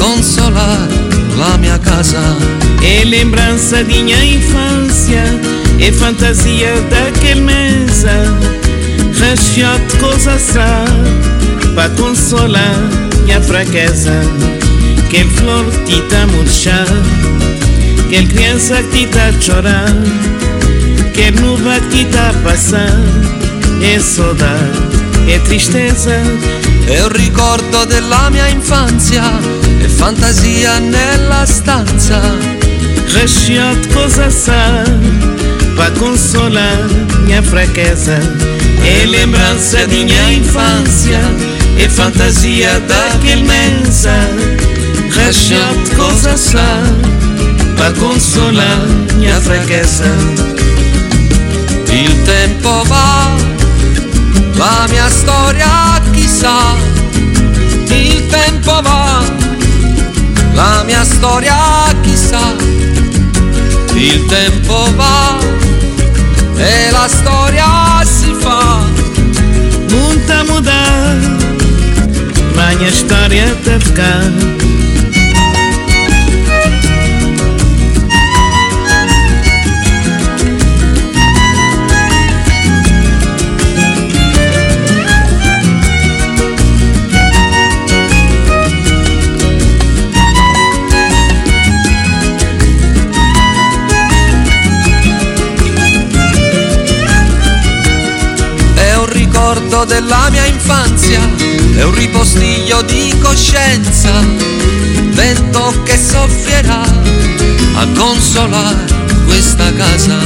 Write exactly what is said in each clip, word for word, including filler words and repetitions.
consolare la mia casa. E lembrança di minha infância, e fantasia daquele mesa, recheado coisa só, pra consolar minha fraqueza. Aquele flor que tá a murchar, aquele criança que tá a chorar, aquele nuvem que tá a passar, é saudade, é tristeza. È un ricordo della mia infanzia, e fantasia nella stanza, recheado coisa só, pra consolar minha fraqueza. É lembrança de minha infância, e fantasia daquele mesa, recheado coisa só, pra consolar minha fraqueza. il tempo va, la mia storia chissà, il tempo va, la mia storia chissà, il tempo va e la storia si fa. Muita mudar, ma minha história tá ficar. Ricordo della mia infanzia, è un ripostiglio di coscienza, vento che soffierà a consolare questa casa.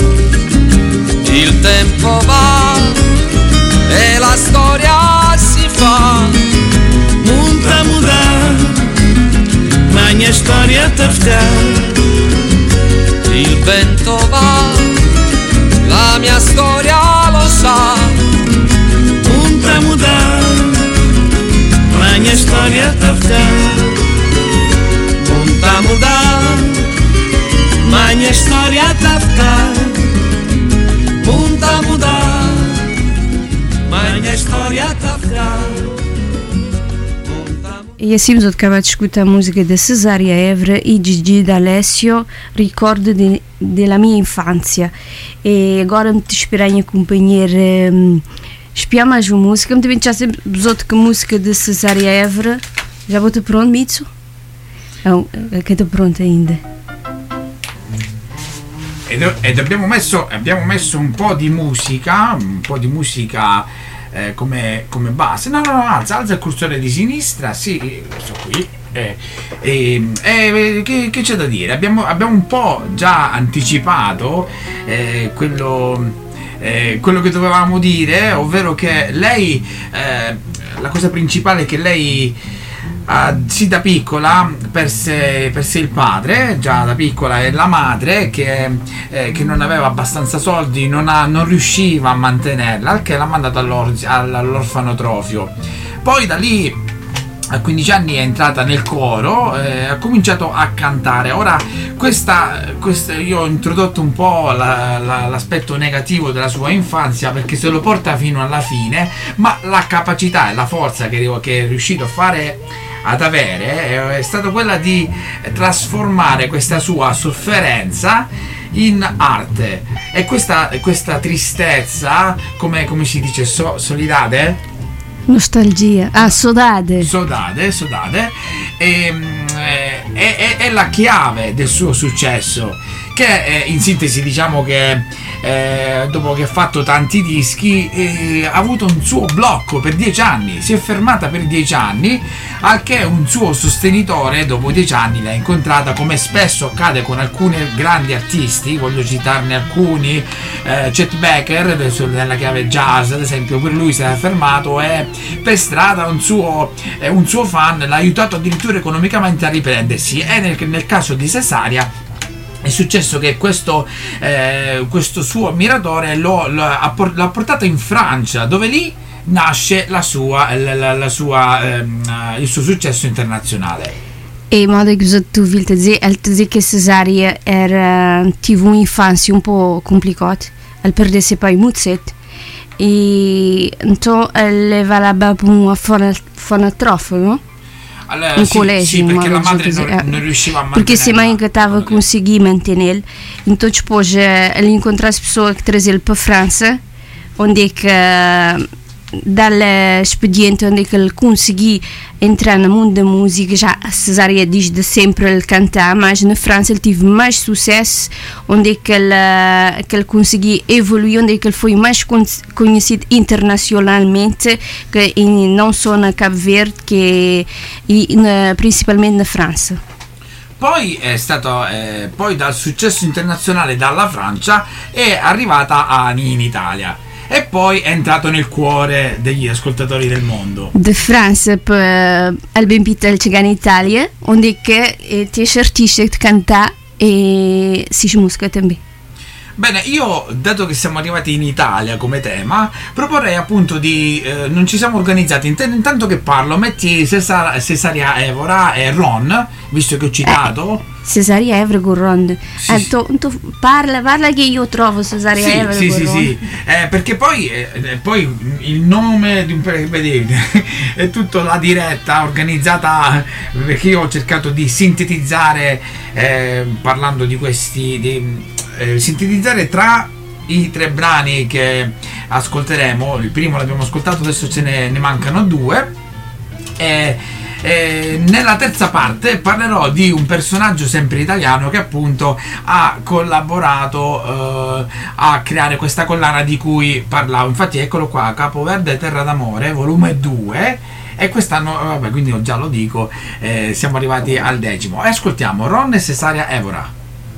Il tempo va e la storia si fa. Muita mudar, ma minha história tá ficar. Il vento va, la mia storia lo sa. Muita mudar, ma minha história tá ficar. Muita mudar, ma minha história tá ficar. Muita mudar, ma minha história tá ficar. E assim vamos acabar de escutar a música da Cesária Évora e Gigi D'Alessio, Ricordo de, della mia infanzia. E agora me te esperar em acompanhar, um, espiar mais uma música. Me também já sempre besoto que a música da Cesária Évora. Já vou-te pronto, Mitsu? Não, que está pronta ainda. E, do, ed abbiamo messo, abbiamo messo un po' di musica, un po' di musica eh, come, come base. No, no, no, alza, alza il cursore di sinistra, sì, sto qui. Eh, eh, eh, che, che c'è da dire? Abbiamo, abbiamo un po' già anticipato eh, quello, eh, quello che dovevamo dire, ovvero che lei, eh, la cosa principale è che lei Uh, sì, da piccola perse, perse il padre, già da piccola, e la madre che, eh, che non aveva abbastanza soldi, non, ha, non riusciva a mantenerla, al che l'ha mandata all'orfanotrofio. Poi da lì a quindici anni è entrata nel coro, eh, ha cominciato a cantare. Ora questa, questa io ho introdotto un po' la, la, l'aspetto negativo della sua infanzia, perché se lo porta fino alla fine, ma la capacità e la forza che, che è riuscito a fare ad avere è stata quella di trasformare questa sua sofferenza in arte. E questa, questa tristezza, come, come si dice, so, solidade? Nostalgia, ah, sodade. Sodade, sodade, è, è, è, è la chiave del suo successo, che è, in sintesi diciamo che eh, dopo che ha fatto tanti dischi eh, ha avuto un suo blocco per dieci anni, si è fermata per dieci anni, al che un suo sostenitore dopo dieci anni l'ha incontrata, come spesso accade con alcuni grandi artisti. Voglio citarne alcuni, eh, Chet Baker nella chiave jazz ad esempio, per lui si è fermato e per strada un suo, eh, un suo fan l'ha aiutato addirittura economicamente a riprendersi. E nel, nel caso di Cesaria è successo che questo, eh, questo suo ammiratore lo, lo, ha, l'ha portato in Francia, dove lì nasce la sua, la, la, la sua, ehm, il suo successo internazionale. E modo que tu viu te dizer, ele te dizia que a Cesária era, tive uma infância um pouco complicada, ele perdeu seu pai muito cedo, e então ele leva lá para um orfanotrofio, não? Allora, un sì, collegio, sì, perché la madre così, non, eh. non riusciva a Porque se a mãe mantenerla. estava a conseguir mantê-lo, então depois eh, ele encontrou as pessoas que trazê-lo para a França, onde é que eh, dá-lhe expediente, onde é que ele conseguiu entrar no mundo da música. Já a Cesária diz de sempre ele cantar, mas na França ele teve mais sucesso, onde é que ele, eh, que ele conseguiu evoluir, onde é que ele foi mais con- conhecido internacionalmente, que em, não só na Cabo Verde, que e na, principalmente na França. Poi è stato eh, poi dal successo internazionale dalla Francia è arrivata a, in Italia e poi è entrato nel cuore degli ascoltatori del mondo. De França para Albin Pitel chegar in Italia, onde é que eh, tens artistas de cantar e si musica também. Bene, io, dato che siamo arrivati in Italia come tema, proporrei appunto di... Eh, non ci siamo organizzati, Int- intanto che parlo, metti Cesar- Cesaria Evora e Ron, visto che ho citato. Cesaria Evra Gorron. Sì, Ah, sì. tu, tu parla, parla che io trovo Cesaria Sì, Evra sì, sì, Gorron. sì. Eh, perché poi, eh, poi il nome di un vedete è tutto la diretta organizzata, perché io ho cercato di sintetizzare eh, parlando di questi di, eh, sintetizzare tra i tre brani che ascolteremo. Il primo l'abbiamo ascoltato, adesso ce ne, ne mancano due. E, e nella terza parte parlerò di un personaggio sempre italiano che appunto ha collaborato eh, a creare questa collana di cui parlavo. Infatti eccolo qua, Capoverde Terra d'Amore volume due, e quest'anno eh, vabbè, quindi già lo dico, eh, siamo arrivati al decimo. E ascoltiamo Ron e Cesaria Evora.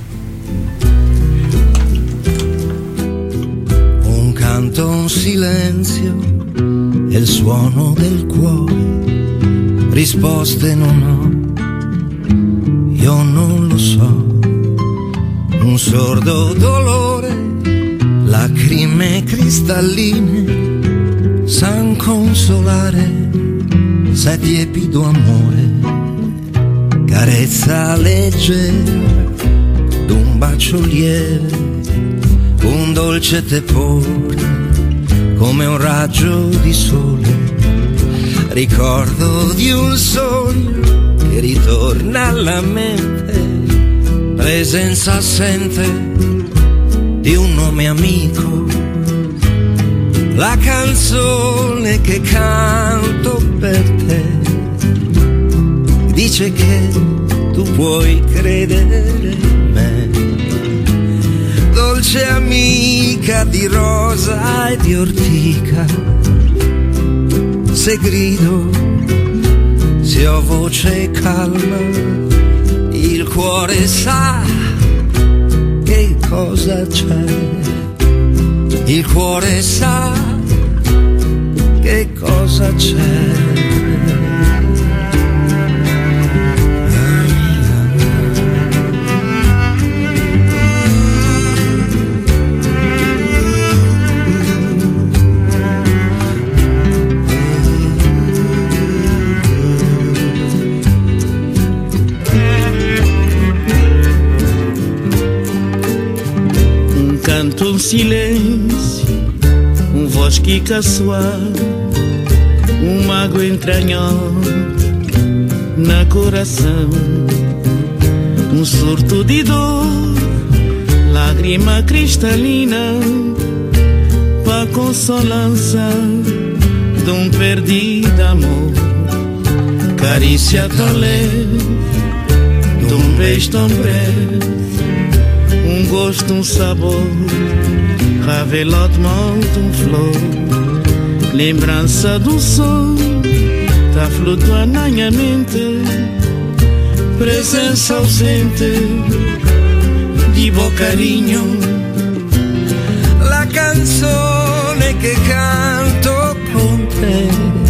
Un canto, un silenzio e il suono del cuore. Risposte non ho, io non lo so. Un sordo dolore, lacrime cristalline, san consolare, se tiepido amore, carezza leggera d'un bacio lieve, un dolce tepore come un raggio di sole. Ricordo di un sogno che ritorna alla mente, presenza assente di un nome amico, la canzone che canto per te dice che tu puoi credere in me, dolce amica di rosa e di ortica. Se grido, se ho voce calma, il cuore sa che cosa c'è. Il cuore sa che cosa c'è. Canto um silêncio, um voz que caçoar, um mago entranhado na coração, um surto de dor, lágrima cristalina, pra consolança de um perdido amor, carícia tão leve, de um beijo tão breve, um gosto, um sabor, ravelote, um flor, lembrança do som, tá flutuando na minha mente, presença ausente, di buon carinho, la canzone che canto con te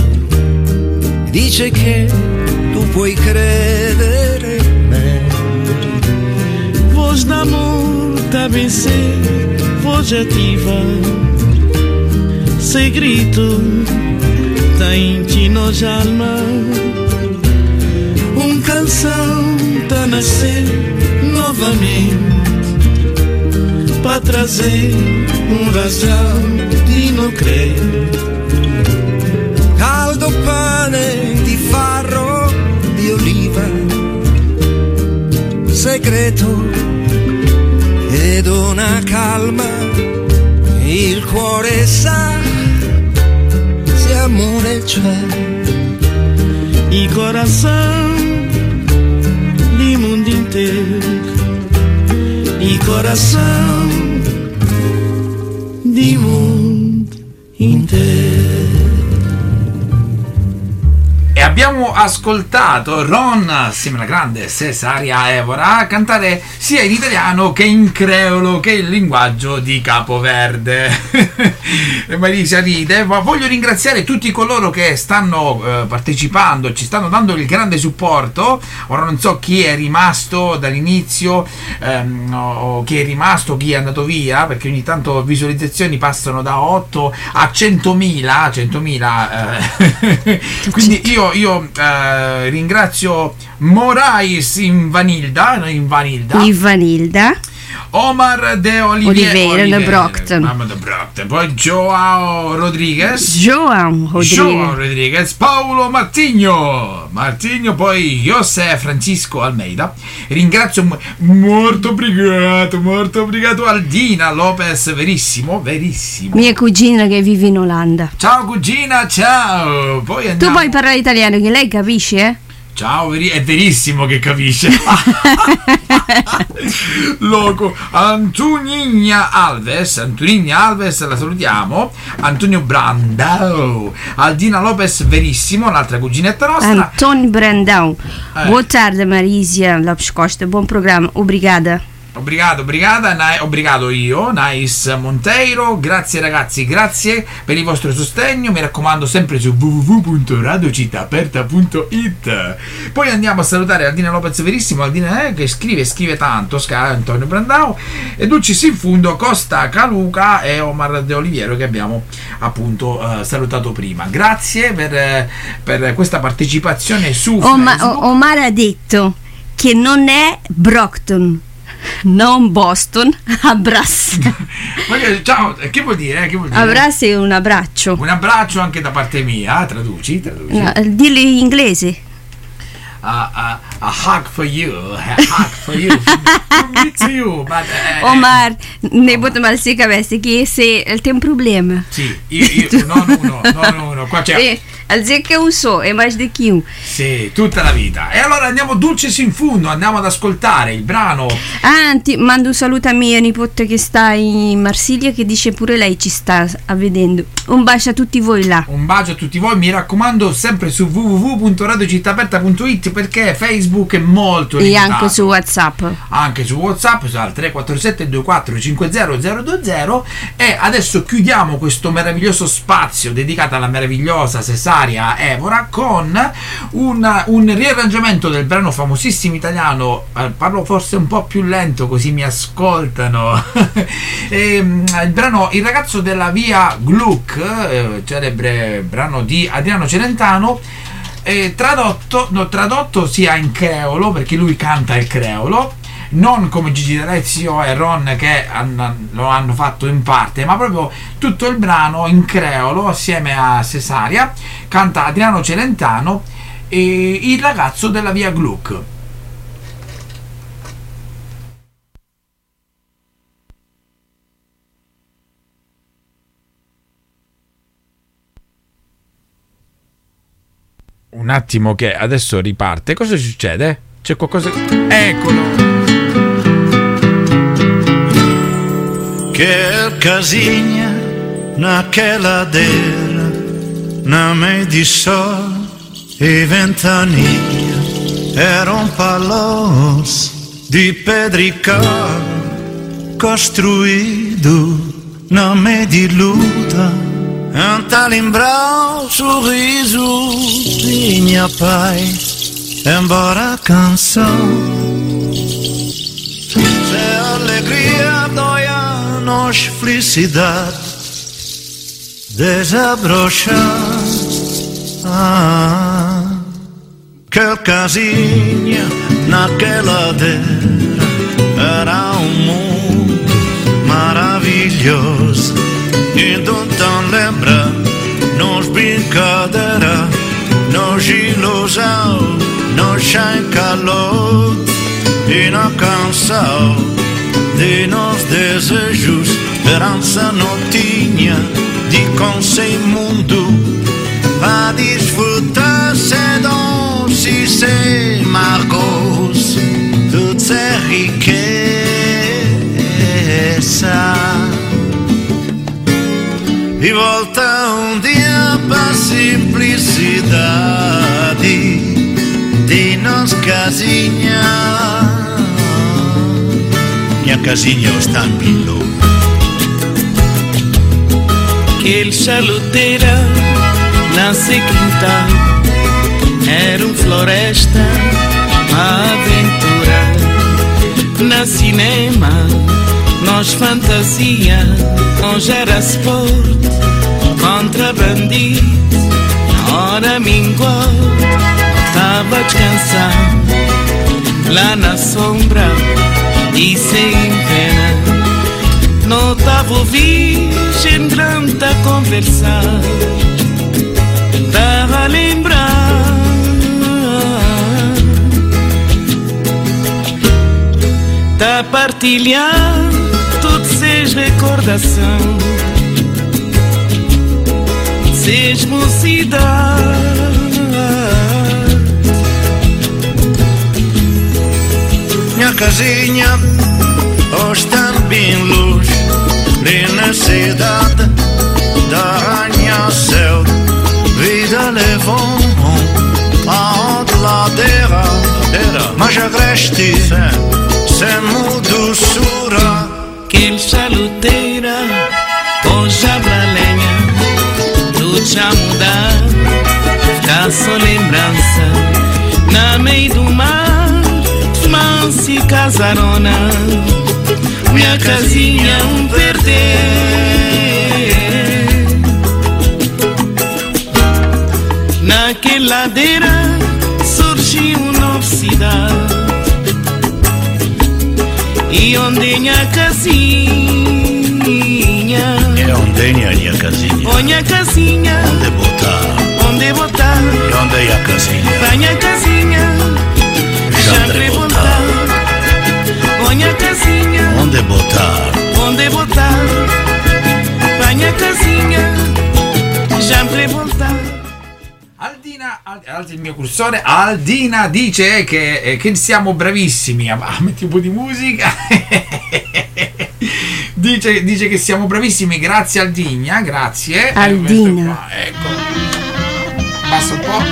dice che tu puoi credere in me. Voz d'amor, tá bem ser, voz ativa, segredo, tá em nos alma, um canção tá nascer novamente, pra trazer um razão de não crer. Caldo pane di farro di segreto ed una calma, il cuore sa se amore c'è. E coração di mundo inteiro, e coração di mundo inteiro. E abbiamo ascoltato Ron assieme alla grande Cesaria Evora cantare sia in italiano che in creolo, che è il linguaggio di Capoverde. E Marisa ride, ma voglio ringraziare tutti coloro che stanno eh, partecipando, ci stanno dando il grande supporto. Ora non so chi è rimasto dall'inizio, ehm, o chi è rimasto, chi è andato via, perché ogni tanto visualizzazioni passano da otto a centomila, centomila eh. Quindi io io eh, ringrazio Morais in Vanilda, in Vanilda, in Vanilda, Omar de Olivier, Oliveira de Brockton, mamma de Brockton, poi Joao Rodriguez, Joao Rodriguez, Joao Rodriguez, Paolo Martigno, Martigno, poi José Francisco Almeida. Ringrazio molto obrigado, molto obrigado Aldina Lopez, verissimo, verissimo. Mia cugina che vive in Olanda. Ciao cugina, ciao. Poi andiamo. Tu puoi parlare italiano che lei capisce, eh? Ciao, è verissimo che capisce. Loco. Antonina Alves, Antonina Alves, la salutiamo. Antonio Brandao, Aldina Lopez, verissimo, l'altra cuginetta nostra. Antonio Brandao. Eh. Boa tarde, Marisia Lopes Costa. Buon programma, obrigada. Obrigado, obrigada, na- obrigado io, Nice Monteiro, grazie ragazzi, grazie per il vostro sostegno, mi raccomando sempre su w w w punto radio città aperta punto i t. Poi andiamo a salutare Aldina Lopez verissimo, Aldina eh, che scrive, scrive tanto, Sca- Antonio Brandao, e Dulcis in fundo, Costa Caluca e Omar De Oliviero che abbiamo appunto uh, salutato prima. Grazie per, per questa partecipazione su Oma- Facebook. Omar ha detto che non è Brockton, non Boston, abbraccio. Ma che, ciao, che vuol dire? Che vuol dire? Abbraccio è un abbraccio. Un abbraccio anche da parte mia, traduci, traduci. No, dillo in inglese. A, a, a hug for you, a hug for you, from me to you. But, eh, Omar, ne potete mal si capesse che se tem un problema. Sì, io, io non uno, non uno, qua c'è. Eh, al dire che un so è mais di chi un. Sì, tutta la vita. E allora andiamo Dulcis in fundo, andiamo ad ascoltare il brano. Ah, ti mando un saluto a mia nipote che sta in Marsiglia, che dice pure lei ci sta a vedendo. Un bacio a tutti voi là. Un bacio a tutti voi, mi raccomando sempre su w w w punto radio città aperta punto i t perché Facebook è molto limitato. E anche su WhatsApp. Anche su WhatsApp, al tre quattro sette due quattro cinque zero zero due zero. E adesso chiudiamo questo meraviglioso spazio dedicato alla meravigliosa Cesaria Evora con un, un riarrangiamento del brano famosissimo italiano. Eh, parlo forse un po' più lento così mi ascoltano. e, il brano Il ragazzo della via Gluck, eh, celebre brano di Adriano Celentano, eh, tradotto, no, tradotto sia in creolo, perché lui canta il creolo, non come Gigi D'Alessio e Ron che hanno, lo hanno fatto in parte, ma proprio tutto il brano in creolo assieme a Cesaria. Canta Adriano Celentano e Il ragazzo della via Gluck. Un attimo che adesso riparte. Cosa succede? C'è qualcosa. Eccolo. Che casinha naquela dera, na meio di sol e ventania, era um palácio de pedrical construído na meio di luta. Um talimbral sorriso minha pai, embora a canção se alegria doia nos felicidade desabrochar. Ah, que casinha naquela dera era um mundo maravilhoso. E então lembra, nos brincadeira, nos ilusão, nos sem calor. de uma canção, de nos desejos, esperança não tinha, de com sem mundo, a desfrutar sem dons e sem margos, tudo é riqueza. E volta um dia para a simplicidade de nos casinha. Minha casinha está em Pilo. Aquele chaluteira nasce quintal, era um floresta, uma aventura. Na cinema, nós fantasia, nós era sport, contra bandido. Na hora mingual, estava a descansar, lá na sombra e sem pena. Não estava o virgem grande a conversar, estava a lembrar, tá a partilhar todas as recordações, seis mocidade. Minha casinha hoje está bem luz, ali na cidade da arranha-céu. Vida levou a outra ladeira, mas agreste sem doçura. Aquele chaluteira hoje abre a lenha, tudo já mudar, fica só lembrança. Na meio do mar, mansa e casarona, minha casinha um perder. Naquela ladeira surgiu uma nova cidade, e onde minha casinha, é onde minha casinha, onde a casinha, onde botar, onde botar, e onde é a casinha, vai a casinha, já voltar, onde a casinha, onde botar, onde botar, vai a casinha, já voltar. Aldina, alza il mio cursore. Aldina dice che, eh, che siamo bravissimi. Ah, metti un po' di musica. dice, dice che siamo bravissimi. Grazie Aldina, grazie. Aldina. Eh, ecco. Passa un po'.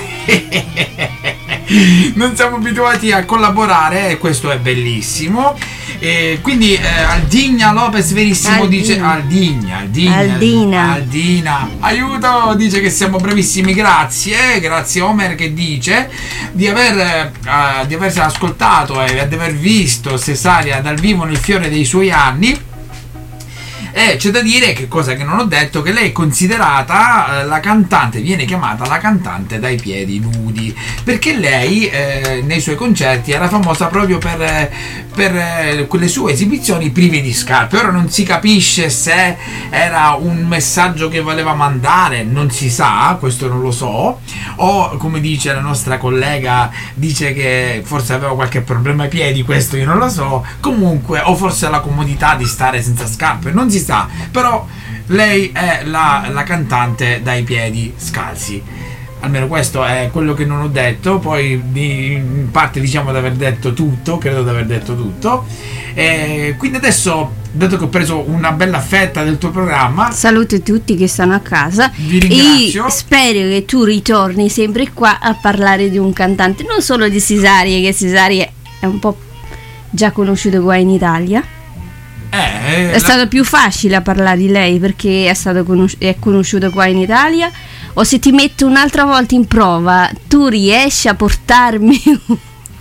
Non siamo abituati a collaborare e questo è bellissimo. E quindi eh, Aldina Lopez verissimo Aldina. dice Aldina, Aldina, Aldina. Aldina, aiuto, dice che siamo bravissimi, grazie, grazie Omer che dice di aver uh, di aversi ascoltato e di aver visto Cesaria dal vivo nel fiore dei suoi anni. E c'è da dire, che cosa che non ho detto, che lei è considerata eh, la cantante, viene chiamata la cantante dai piedi nudi, perché lei eh, nei suoi concerti era famosa proprio per, eh, per eh, quelle sue esibizioni prive di scarpe. Ora non si capisce se era un messaggio che voleva mandare, non si sa, questo non lo so, o come dice la nostra collega, dice che forse aveva qualche problema ai piedi, questo io non lo so, comunque, o forse la comodità di stare senza scarpe, non si sa, però lei è la, la cantante dai piedi scalzi, almeno questo è quello che non ho detto. Poi di, in parte diciamo di aver detto tutto, credo di aver detto tutto, e quindi adesso, dato che ho preso una bella fetta del tuo programma, saluto tutti che stanno a casa, vi ringrazio e spero che tu ritorni sempre qua a parlare di un cantante, non solo di Cesaria, che Cesaria è un po' già conosciuto qua in Italia. Eh, È la... stato più facile a parlare di lei perché è stato conosci- è conosciuto qua in Italia. O se ti metto un'altra volta in prova, tu riesci a portarmi un,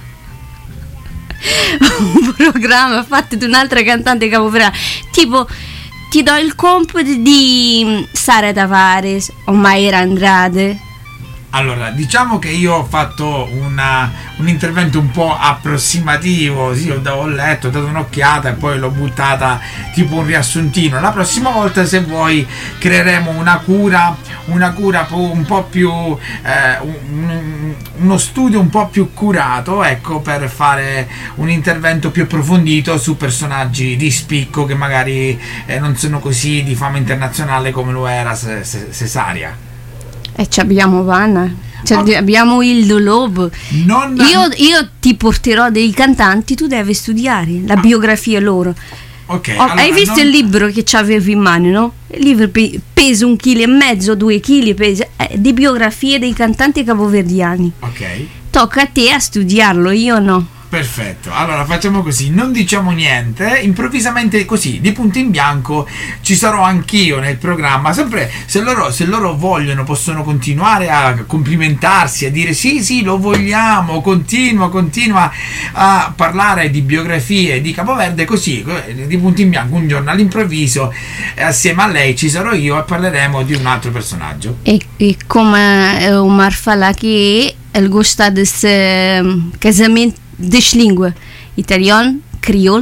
un programma fatto di un'altra cantante capoeira, tipo ti do il compito di Sara Tavares o Mayra Andrade, Allora, diciamo che io ho fatto una, un intervento un po' approssimativo, sì, ho, ho letto, ho dato un'occhiata e poi l'ho buttata tipo un riassuntino. La prossima volta, se vuoi, creeremo una cura, una cura un po' più, eh, un, uno studio un po' più curato, ecco, per fare un intervento più approfondito su personaggi di spicco che magari eh, non sono così di fama internazionale come lo era Cesaria. E ci abbiamo Vanna, okay. Abbiamo il Lobo. Non... Io, io ti porterò dei cantanti, tu devi studiare la ah. biografia loro. Okay, oh, allora hai visto non... il libro che c'avevi in mano, no? Il libro pe- pesa un chilo e mezzo, due chili, pesa, eh, di biografie dei cantanti capoverdiani. Ok. Tocca a te a studiarlo, io no. Perfetto, allora facciamo così, non diciamo niente, improvvisamente così, di punto in bianco ci sarò anch'io nel programma, sempre se loro, se loro vogliono possono continuare a complimentarsi, a dire sì sì lo vogliamo, continua, continua a parlare di biografie di Capoverde, così di punto in bianco un giorno all'improvviso assieme a lei ci sarò io e parleremo di un altro personaggio. E, e come Omar fala che il gusto del casamento das línguas, italiano, crioulo,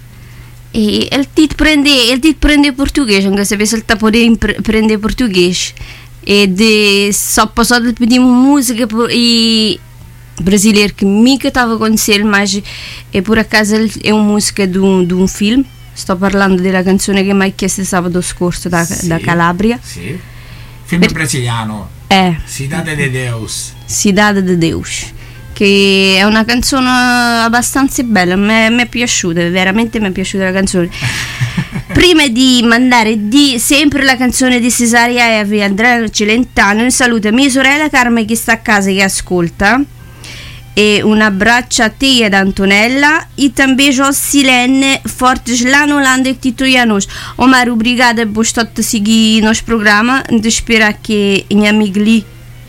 e ele ti prende, ele ti prende português, não sabe se ele está podendo aprender português, e de só passou de pedir música e brasileiro que nunca estava a conhecer, mas é por acaso é uma música de um, de um filme. Sto parlando della canzone che mi hai chiesto sabato scorso da, sì, da Calabria. Sì. Film per, brasiliano. Eh. Cidade de Deus. Cidade de Deus. Che è una canzone abbastanza bella, mi è piaciuta, veramente mi è piaciuta la canzone. Prima di mandare di, sempre la canzone di Cesaria Evry e Andrea Celentano, un saluto a mia sorella Carmen che sta a casa e che ascolta, e un abbraccio a te ed Antonella e també jo Silene fortes lá no Holanda que Tito Janos. Omar, obrigada por estar a seguir nosso programa, de esperar que minha amiga Li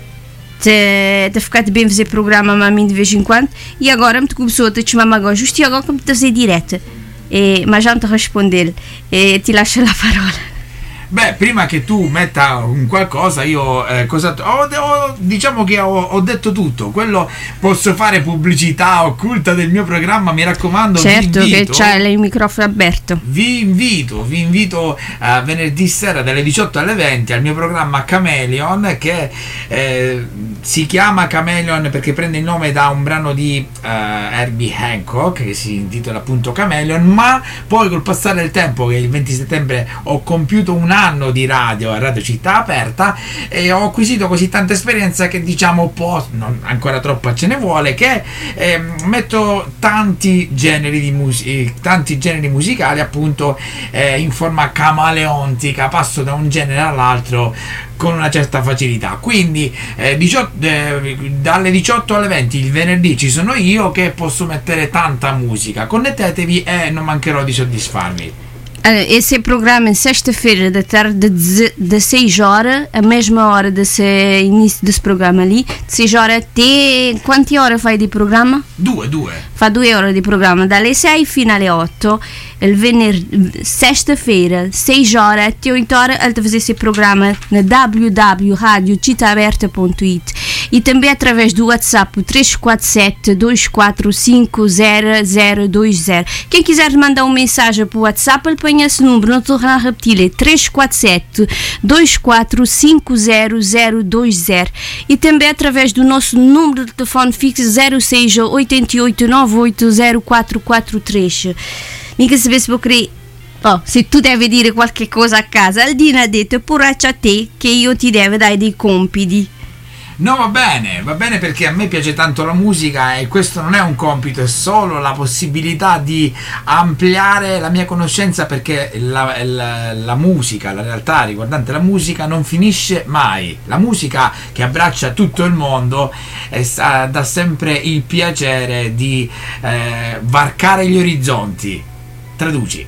te, te ficar bem fazer programa a mim de vez em quando, e agora me começou a te chamar agora, justo agora que me te fazer direta, e, mas já não te responder e ti lascio la parola. Beh, prima che tu metta un qualcosa, io eh, cosa ho, ho, diciamo che ho, ho detto tutto. Quello posso fare pubblicità occulta del mio programma, mi raccomando. Certo, vi invito, che c'è il microfono aperto. Vi invito, vi invito a venerdì sera dalle diciotto alle venti al mio programma Chameleon, che eh, si chiama Chameleon perché prende il nome da un brano di uh, Herbie Hancock che si intitola appunto Chameleon, ma poi col passare del tempo, che il venti settembre ho compiuto un anno di radio a Radio Città Aperta e ho acquisito così tanta esperienza che diciamo po', non ancora troppa ce ne vuole, che eh, metto tanti generi di musica, tanti generi musicali appunto eh, in forma camaleontica, passo da un genere all'altro con una certa facilità. Quindi eh, diciotto, eh, dalle diciotto alle venti il venerdì ci sono io che posso mettere tanta musica. Connettetevi e non mancherò di soddisfarvi. Esse programa é sexta-feira da tarde de, de seis horas, a mesma hora desse início desse programa ali, de seis horas até... Quante ore fai di programma? Due, due. Fa due ore di programma, dalle sei fino alle otto, il venerdì, sexta-feira, seis horas até oito horas, ele fazer esse programa na w w w ponto radio città aberta ponto it e também através do WhatsApp três quatro sete, dois quatro cinco, zero zero dois zero. Quem quiser mandar uma mensagem para o WhatsApp, ele põe esse número, não estou a repetir, é três quatro sete, dois quatro cinco, zero zero dois zero, e também através do nosso número de telefone fixo zero seis, oito oito nove oito, zero quatro quatro três. Mica saber se vou querer. Oh, se tu devi dire qualche cosa a casa, Aldina ha detto poraccia a te che io ti devo dare dei compiti. No, va bene, va bene, perché a me piace tanto la musica e questo non è un compito, è solo la possibilità di ampliare la mia conoscenza, perché la, la, la musica, la realtà riguardante la musica non finisce mai. La musica che abbraccia tutto il mondo è, dà sempre il piacere di eh, varcare gli orizzonti. Traduci.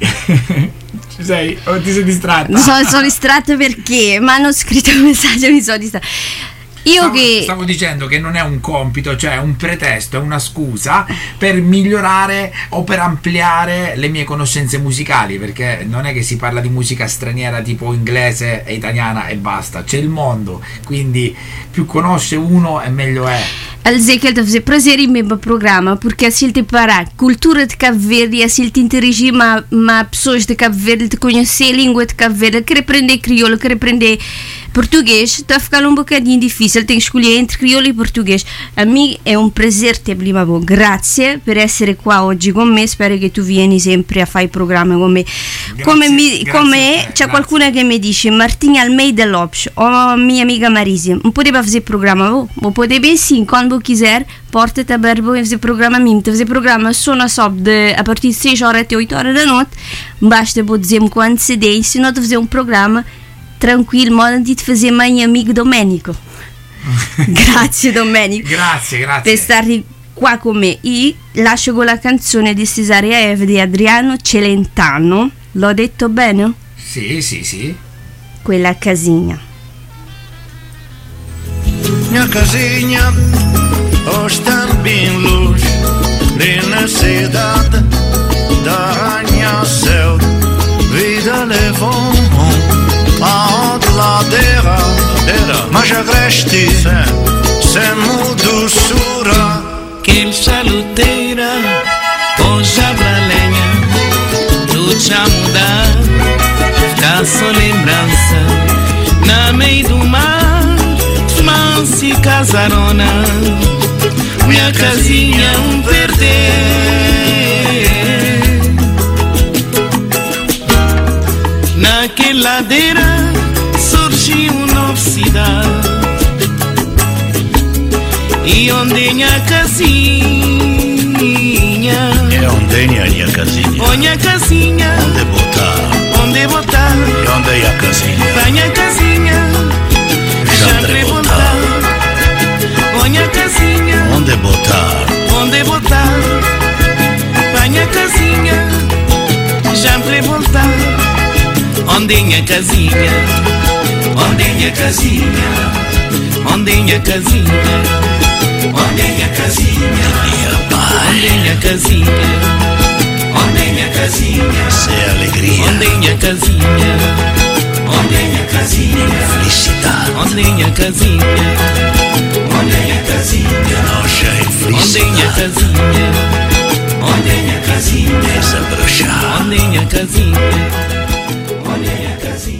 Ci sei? O ti sei distratta? Sono, sono distratta perché mi hanno scritto un messaggio e mi sono distratta. Io stavo, che stavo dicendo che non è un compito, cioè è un pretesto, è una scusa per migliorare o per ampliare le mie conoscenze musicali, perché non è che si parla di musica straniera tipo inglese e italiana e basta, c'è il mondo, quindi più conosce uno e meglio è. Al Zekel te fazer prazer em meu programa, porque assim te parar cultura de Cabo Verde e assim te interagir ma, ma pessoas de Cabo Verde, te conhecer a língua de Cabo Verde, querer aprender crioulo, querer aprender português, está a ficar um bocadinho difícil, tem que escolher entre crioulo e português. A mim é um prazer ter prima bom. Grazie per essere qua oggi con me, spero che tu vieni sempre a fare il programma con me. Grazie, come mi, grazie come a te, c'è grazie. qualcuno che mi dice Martina Almeida Lopes, oh minha amiga Marisa, não poteva fazer programa, vou, vou poder bem sim, quando quiser, porta-te a Berbo e fazer programa mim, te fazer programa só na sob de a partir de seis horas até oito horas da noite, basta vou dizer-me com antecedência, não te fazer um programa tranquillo, modo di fazer mãe amigo Domenico. Grazie Domenico. Grazie, grazie. Per stare qua con me. E lascio con la canzone di Cesaria Eve di Adriano Celentano. L'ho detto bene? Sì, sì, sì. Quella casinha. Minha casinha hoje está bem luz, na cidade da arranha-céu, vida levou a outra ladeira, mas agreste sem doçura. Que chaluteira, hoje abra lenha, luta a mudar, fica só lembrança, na meio do mar, mansa e casarona, minha casinha um perder. Naquela ladeira surgiu uma cidade, e onde minha casinha, E onde è mia casinha? onde casinha, Onde botar? onde botar, E onde è a casinha? pra minha casinha, sempre voltar, onde casinha, Onde botar? onde botar, pra minha casinha, sempre voltar, onde minha casinha, onde minha casinha, onde minha casinha, onde minha casinha, onde minha casinha, onde minha casinha, Se alegria, onde minha casinha, onde minha casinha, felicidade, onde minha casinha, onde minha casinha, noja e onde minha felicidade, casinha, onde minha casinha, desabrochar. onde minha casinha, onde minha casinha.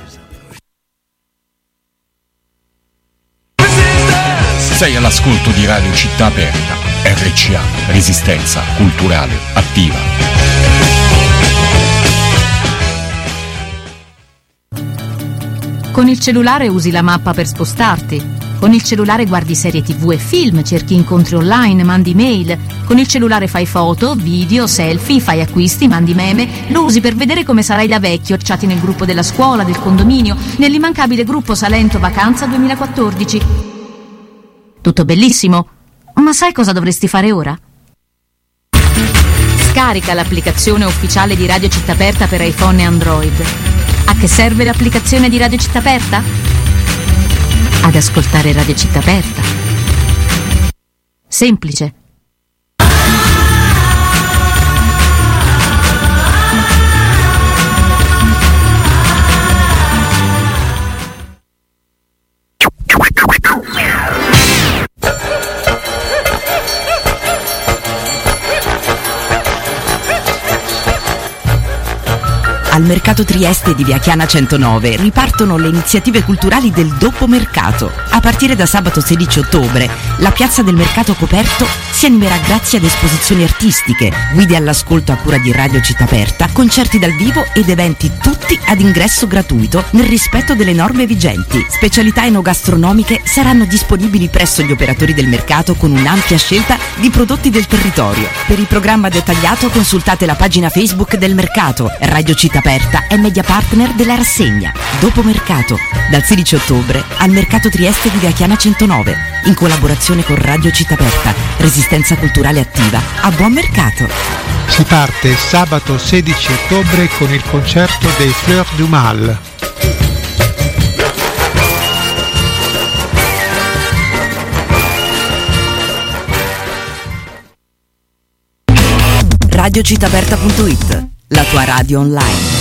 Sei all'ascolto di Radio Città Aperta, R C A, Resistenza Culturale Attiva. Con il cellulare usi la mappa per spostarti. Con il cellulare guardi serie tv e film, cerchi incontri online, mandi mail. Con il cellulare fai foto, video, selfie, fai acquisti, mandi meme. Lo usi per vedere come sarai da vecchio, chatti nel gruppo della scuola, del condominio, nell'immancabile gruppo Salento Vacanza duemilaquattordici. Tutto bellissimo, ma sai cosa dovresti fare ora? Scarica l'applicazione ufficiale di Radio Città Aperta per iPhone e Android. A che serve l'applicazione di Radio Città Aperta? Ad ascoltare Radio Città Aperta. Semplice. Al Mercato Trieste di Via Chiana centonove ripartono le iniziative culturali del Dopo Mercato. A partire da sabato sedici ottobre, la piazza del mercato coperto si animerà grazie ad esposizioni artistiche, guide all'ascolto a cura di Radio Città Aperta, concerti dal vivo ed eventi tutti ad ingresso gratuito nel rispetto delle norme vigenti. Specialità enogastronomiche saranno disponibili presso gli operatori del mercato con un'ampia scelta di prodotti del territorio. Per il programma dettagliato consultate la pagina Facebook del mercato. Radio Città Aperta è media partner della rassegna Dopo Mercato, dal sedici ottobre al Mercato Trieste di Via Chiana centonove, in collaborazione con Radio Città Aperta, Resistenza Culturale Attiva. A buon mercato! Si parte sabato sedici ottobre con il concerto dei Fleurs du Mal. radio città aperta punto it, la tua radio online.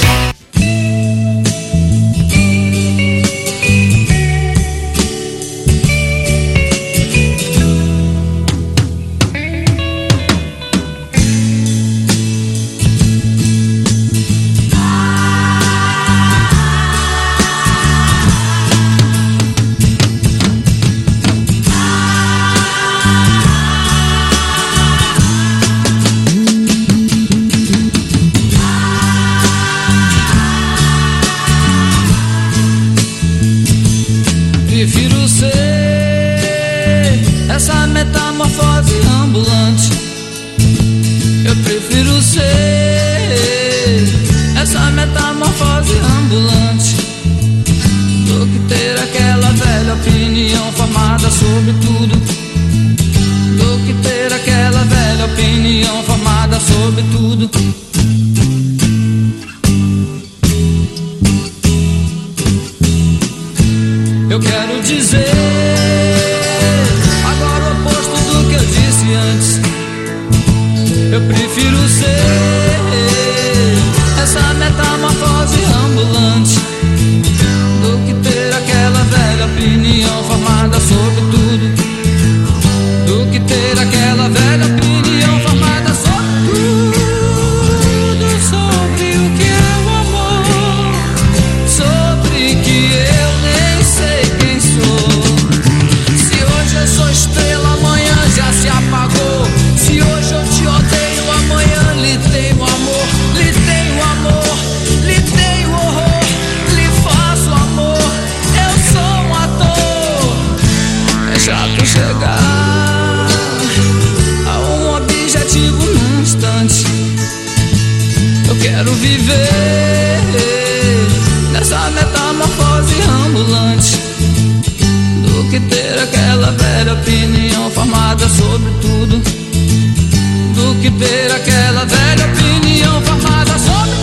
Sobre tudo, do que ter aquela velha opinião formada sobre tudo. Eu quero dizer agora o oposto do que eu disse antes. Eu prefiro ser essa metamorfose ambulante do que ter aquela velha opinião formada sobre tudo, do que ter aquela velha opinião formada sobre tudo, sobre o que é o amor, sobre que eu nem sei quem sou. Se hoje eu sou estrela, amanhã já se apagou. Se hoje eu te odeio, amanhã lhe tenho amor, lhe tenho amor, lhe tenho horror, lhe faço amor. Eu sou um ator. É chato chegar a um objetivo num instante. Eu quero viver nessa metamorfose ambulante do que ter aquela velha opinião formada sobre tudo, do que ter aquela velha opinião formada sobre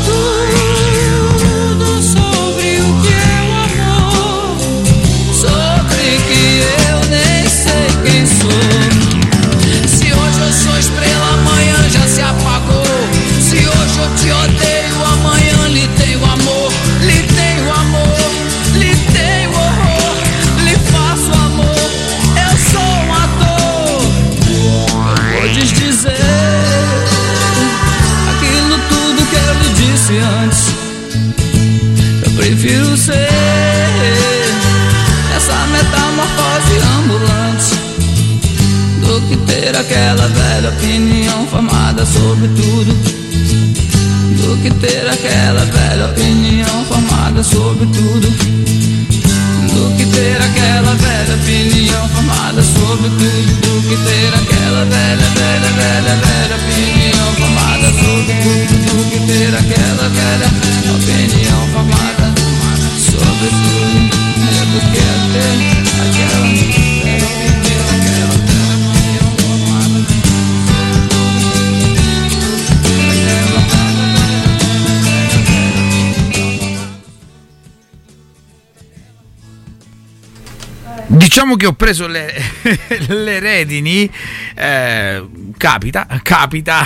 tudo, sobre o que é o amor, sobre que eu nem sei quem sou. Se hoje eu sou estrela, amanhã já se apagou. Se hoje eu te odeio, amanhã lhe tenho amor, lhe tenho amor, lhe tenho horror, lhe faço amor. Eu sou um ator. Eu vou desdizer aquilo tudo que eu lhe disse antes. Eu prefiro ser essa metamorfose ambulante do que ter aquela velha opinião formada sobre tudo, do que ter aquela velha opinião formada sobre tudo, do que ter aquela velha opinião formada sobre tudo, do que ter aquela velha, velha, velha, velha opinião formada sobre tudo, do que ter aquela velha opinião formada sobre tudo. É do que é ter aquela velha opinião, aquela velha opinião formada Diciamo che ho preso le, le redini, eh, capita, capita,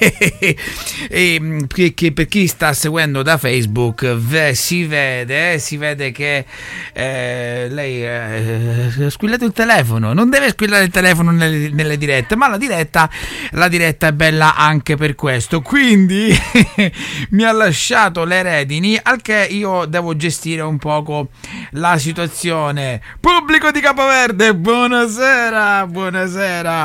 e che, che per chi sta seguendo da Facebook ve, si vede, si vede che eh, lei ha eh, squillato il telefono. Non deve squillare il telefono nelle, nelle dirette, ma la diretta, la diretta è bella anche per questo. Quindi mi ha lasciato le redini, al che io devo gestire un poco la situazione. Pubblico di Capoverde, buonasera, buonasera.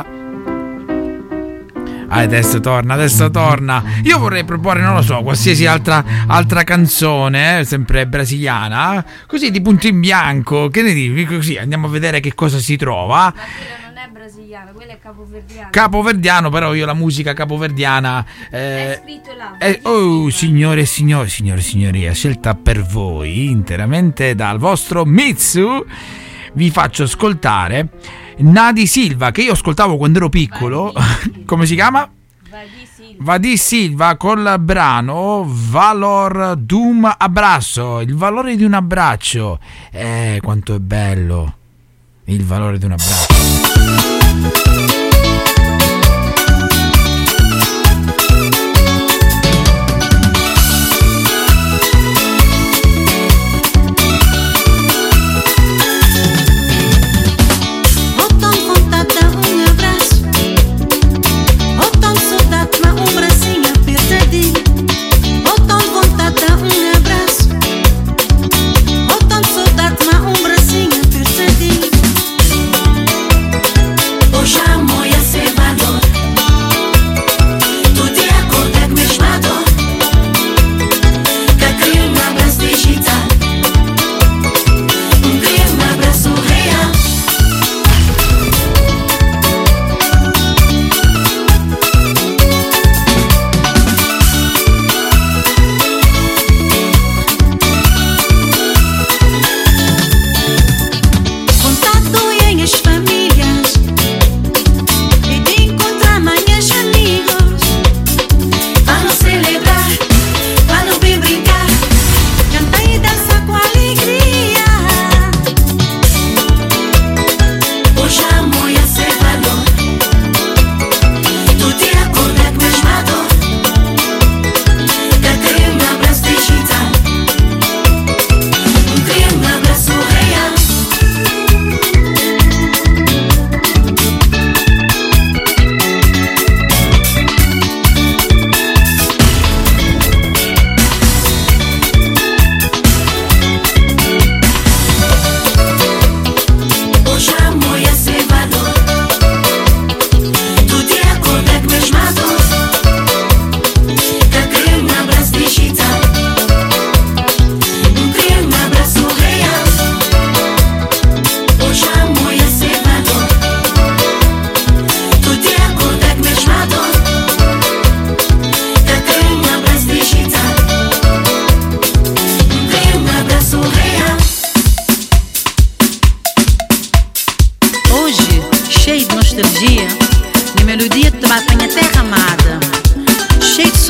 Ah, adesso torna, adesso torna. Io vorrei proporre, non lo so, qualsiasi altra altra canzone, eh, sempre brasiliana, così di punto in bianco. Che ne dici? Così andiamo a vedere che cosa si trova. Ma quella non è brasiliana, quella è capoverdiana. Capoverdiano, però io la musica capoverdiana eh, è scritto là. Eh, oh, signore e signori, signore e signoria, scelta per voi interamente dal vostro Mitsu. Vi faccio ascoltare Nadi Silva, che io ascoltavo quando ero piccolo. Come si chiama? Vadi Silva. Vadi Silva col brano Valor d'um Abraço. Il valore di un abbraccio. Eh, quanto è bello il valore di un abbraccio.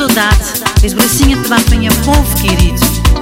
saudade. Esse bracinho te vai apanhar, povo querido.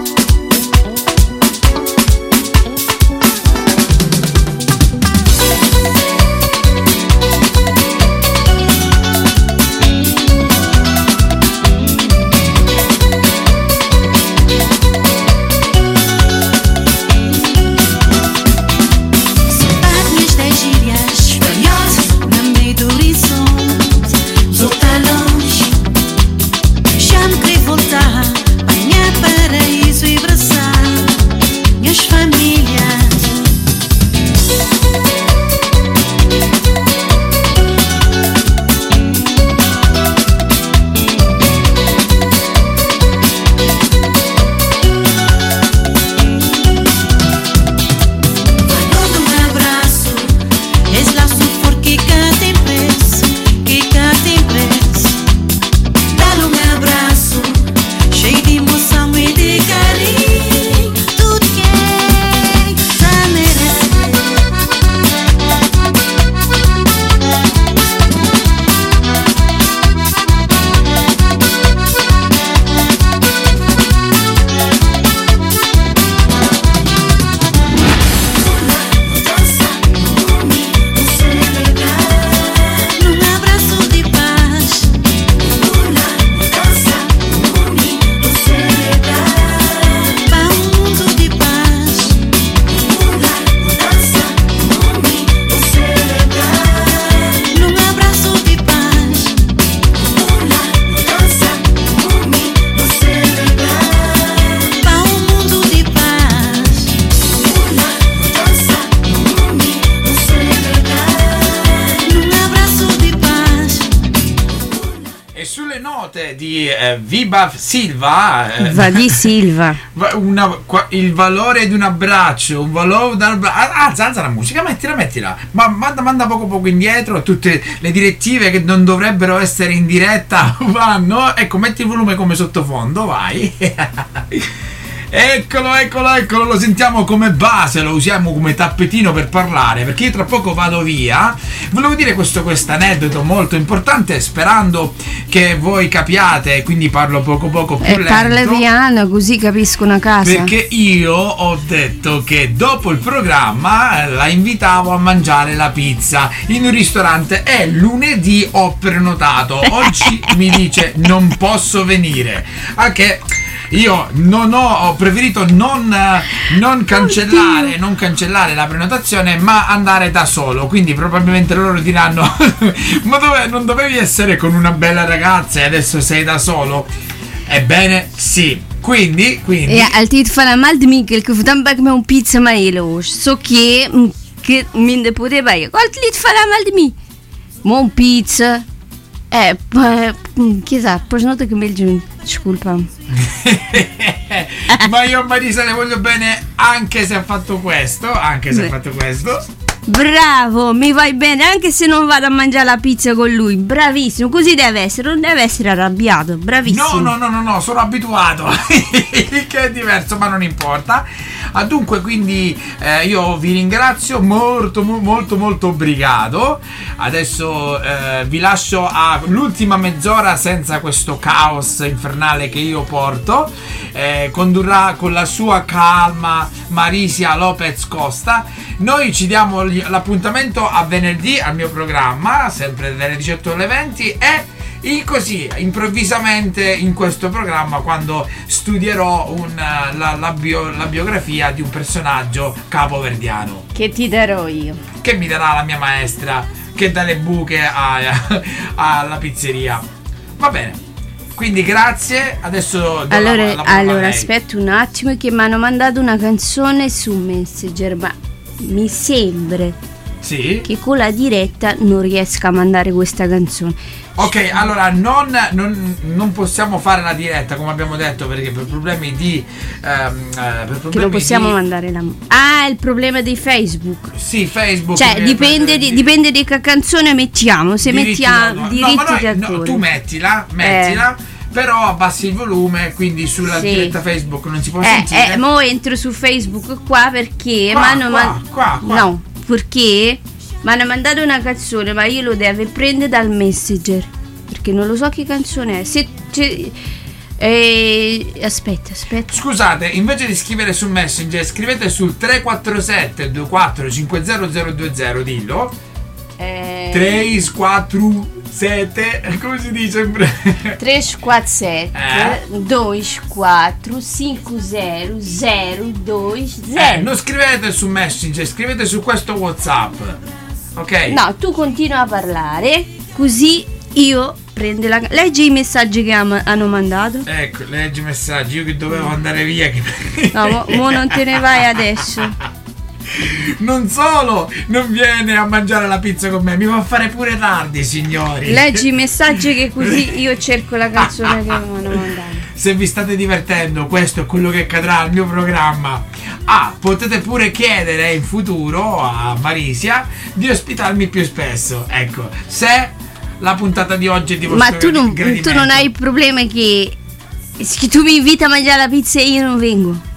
Di eh, Viva Silva, eh, Va di Silva, una, qua, il valore di un abbraccio, un valore da ah, alza, alza la musica, mettila, mettila, ma manda, manda poco poco indietro, tutte le direttive che non dovrebbero essere in diretta vanno, ecco, metti il volume come sottofondo, vai. Eccolo, eccolo, eccolo, lo sentiamo come base, lo usiamo come tappetino per parlare, perché io tra poco vado via. Volevo dire questo questo aneddoto molto importante, sperando che voi capiate, quindi parlo poco poco più eh, lento. Parla piano, così capiscono a casa. Perché io ho detto che dopo il programma la invitavo a mangiare la pizza in un ristorante e lunedì ho prenotato. Oggi mi dice non posso venire, anche io non ho, ho preferito non, non cancellare non cancellare la prenotazione, ma andare da solo, quindi probabilmente loro diranno ma dove, non dovevi essere con una bella ragazza e adesso sei da solo? Ebbene sì, quindi quindi e altijd van mal de Mikkel che dan bak me un pizza maelos so che che minde poteva io altijd van mal de mi mo un pizza eh che sa poi noto che me il disculpa. Ma io a Marisa le voglio bene anche se ha fatto questo, anche se Beh. ha fatto questo. Bravo, mi vai bene anche se non vado a mangiare la pizza con lui, bravissimo, così deve essere, non deve essere arrabbiato, bravissimo. No, no, no, no, no, sono abituato, che è diverso, ma non importa. Ah, dunque, quindi eh, io vi ringrazio molto, molto, molto obrigado. Adesso eh, vi lascio all'ultima mezz'ora senza questo caos infernale che io porto. Eh, condurrà con la sua calma Marisia Lopez Costa. Noi ci diamo l'appuntamento a venerdì al mio programma, sempre dalle diciotto alle venti, e in così improvvisamente in questo programma, quando studierò un, la, la, bio, la biografia di un personaggio capoverdiano che ti darò io, che mi darà la mia maestra, che dà le buche alla pizzeria. Va bene, quindi grazie. Adesso allora, la, la allora aspetta un attimo che mi hanno mandato una canzone su Messenger, ma mi sembra sì? che con la diretta non riesca a mandare questa canzone. Ok, allora non, non, non possiamo fare la diretta come abbiamo detto, perché per problemi di ehm, per problemi che non possiamo di... mandare la ah il problema di Facebook. Sì, Facebook, cioè dipende di, dipende di che canzone mettiamo, se diritti mettiamo no, diritti no, ma di noi, no, tu mettila mettila eh. Però abbassi il volume, quindi sulla sì. diretta Facebook non si può eh, sentire. Eh, mo entro su Facebook qua perché qua, ma non qua, man- qua, qua. no, perché mi hanno mandato una canzone, ma io lo devo prendere dal Messenger. perché non lo so che canzone è. Se, se, eh, aspetta, aspetta. Scusate, invece di scrivere su Messenger, scrivete sul tre quattro sette due quattro cinque zero zero due zero, dillo. Eh... tre quattro sette, come si dice? tre quattro sette eh? due quattro cinque zero zero due zero. Eh, non scrivete su Messenger, scrivete su questo WhatsApp. Ok? No, tu continua a parlare, così io prendo la... Leggi i messaggi che am- hanno mandato. Ecco, leggi i messaggi, io che dovevo andare via. Che... No, mo, mo non te ne vai adesso. Non solo non viene a mangiare la pizza con me, mi fa fare pure tardi, signori. Leggi i messaggi che così io cerco la canzone che mi hanno mandato. Se vi state divertendo, questo è quello che accadrà al mio programma. Ah, potete pure chiedere in futuro a Marisia di ospitarmi più spesso. Ecco, se la puntata di oggi è di vostro Ma tu non, gradimento. tu non hai il problema che, che tu mi inviti a mangiare la pizza e io non vengo.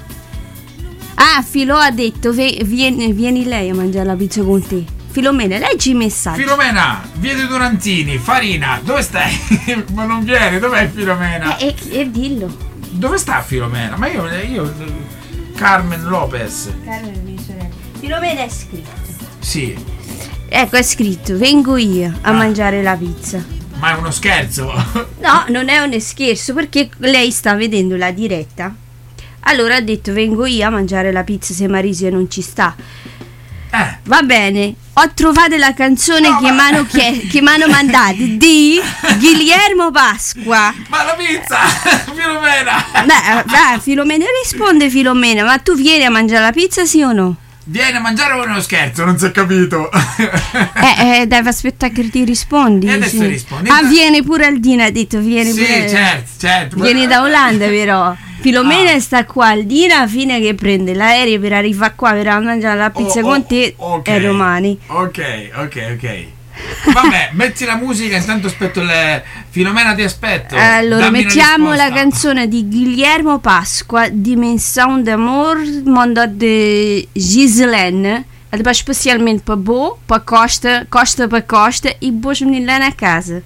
Ah, Filo ha detto vieni, vieni lei a mangiare la pizza con te. Filomena, leggi i messaggi. Filomena, via dei Durantini, Farina, dove stai? Ma non viene, dov'è Filomena? E, e, e dillo. Dove sta Filomena? Ma io, io Carmen Lopez. Carmen, mia sorella. Filomena è scritto. Sì. Ecco, è scritto, vengo io a ah. mangiare la pizza. Ma è uno scherzo? No, non è uno scherzo, perché lei sta vedendo la diretta. Allora ha detto vengo io a mangiare la pizza se Marisia non ci sta. Eh. Va bene, ho trovato la canzone no, che ma... mi hanno mandato di Guillermo Pasqua. Ma la pizza, Filomena. Beh, beh, Filomena, risponde Filomena, ma tu vieni a mangiare la pizza sì o no? Vieni a mangiare o è uno scherzo? Non si è capito. Eh, eh deve aspettare che ti rispondi. E adesso sì. rispondi. Ah, vieni pure Aldina, ha detto, vieni sì, pure. Sì, certo, certo. Vieni da Olanda però. Filomena ah. sta qua, Aldina fine che prende l'aereo per arrivare qua per mangiare la pizza oh, con te oh, okay. e domani. Ok, ok, ok. Vabbè, metti la musica, intanto aspetto le... Filomena ti aspetto. Allora, dammi mettiamo la canzone di Guillermo Pasqua, Dimension d'amour, mandat de Ghislaine. E poi specialmente per voi, per Costa, Costa per Costa e poi venire lá na casa.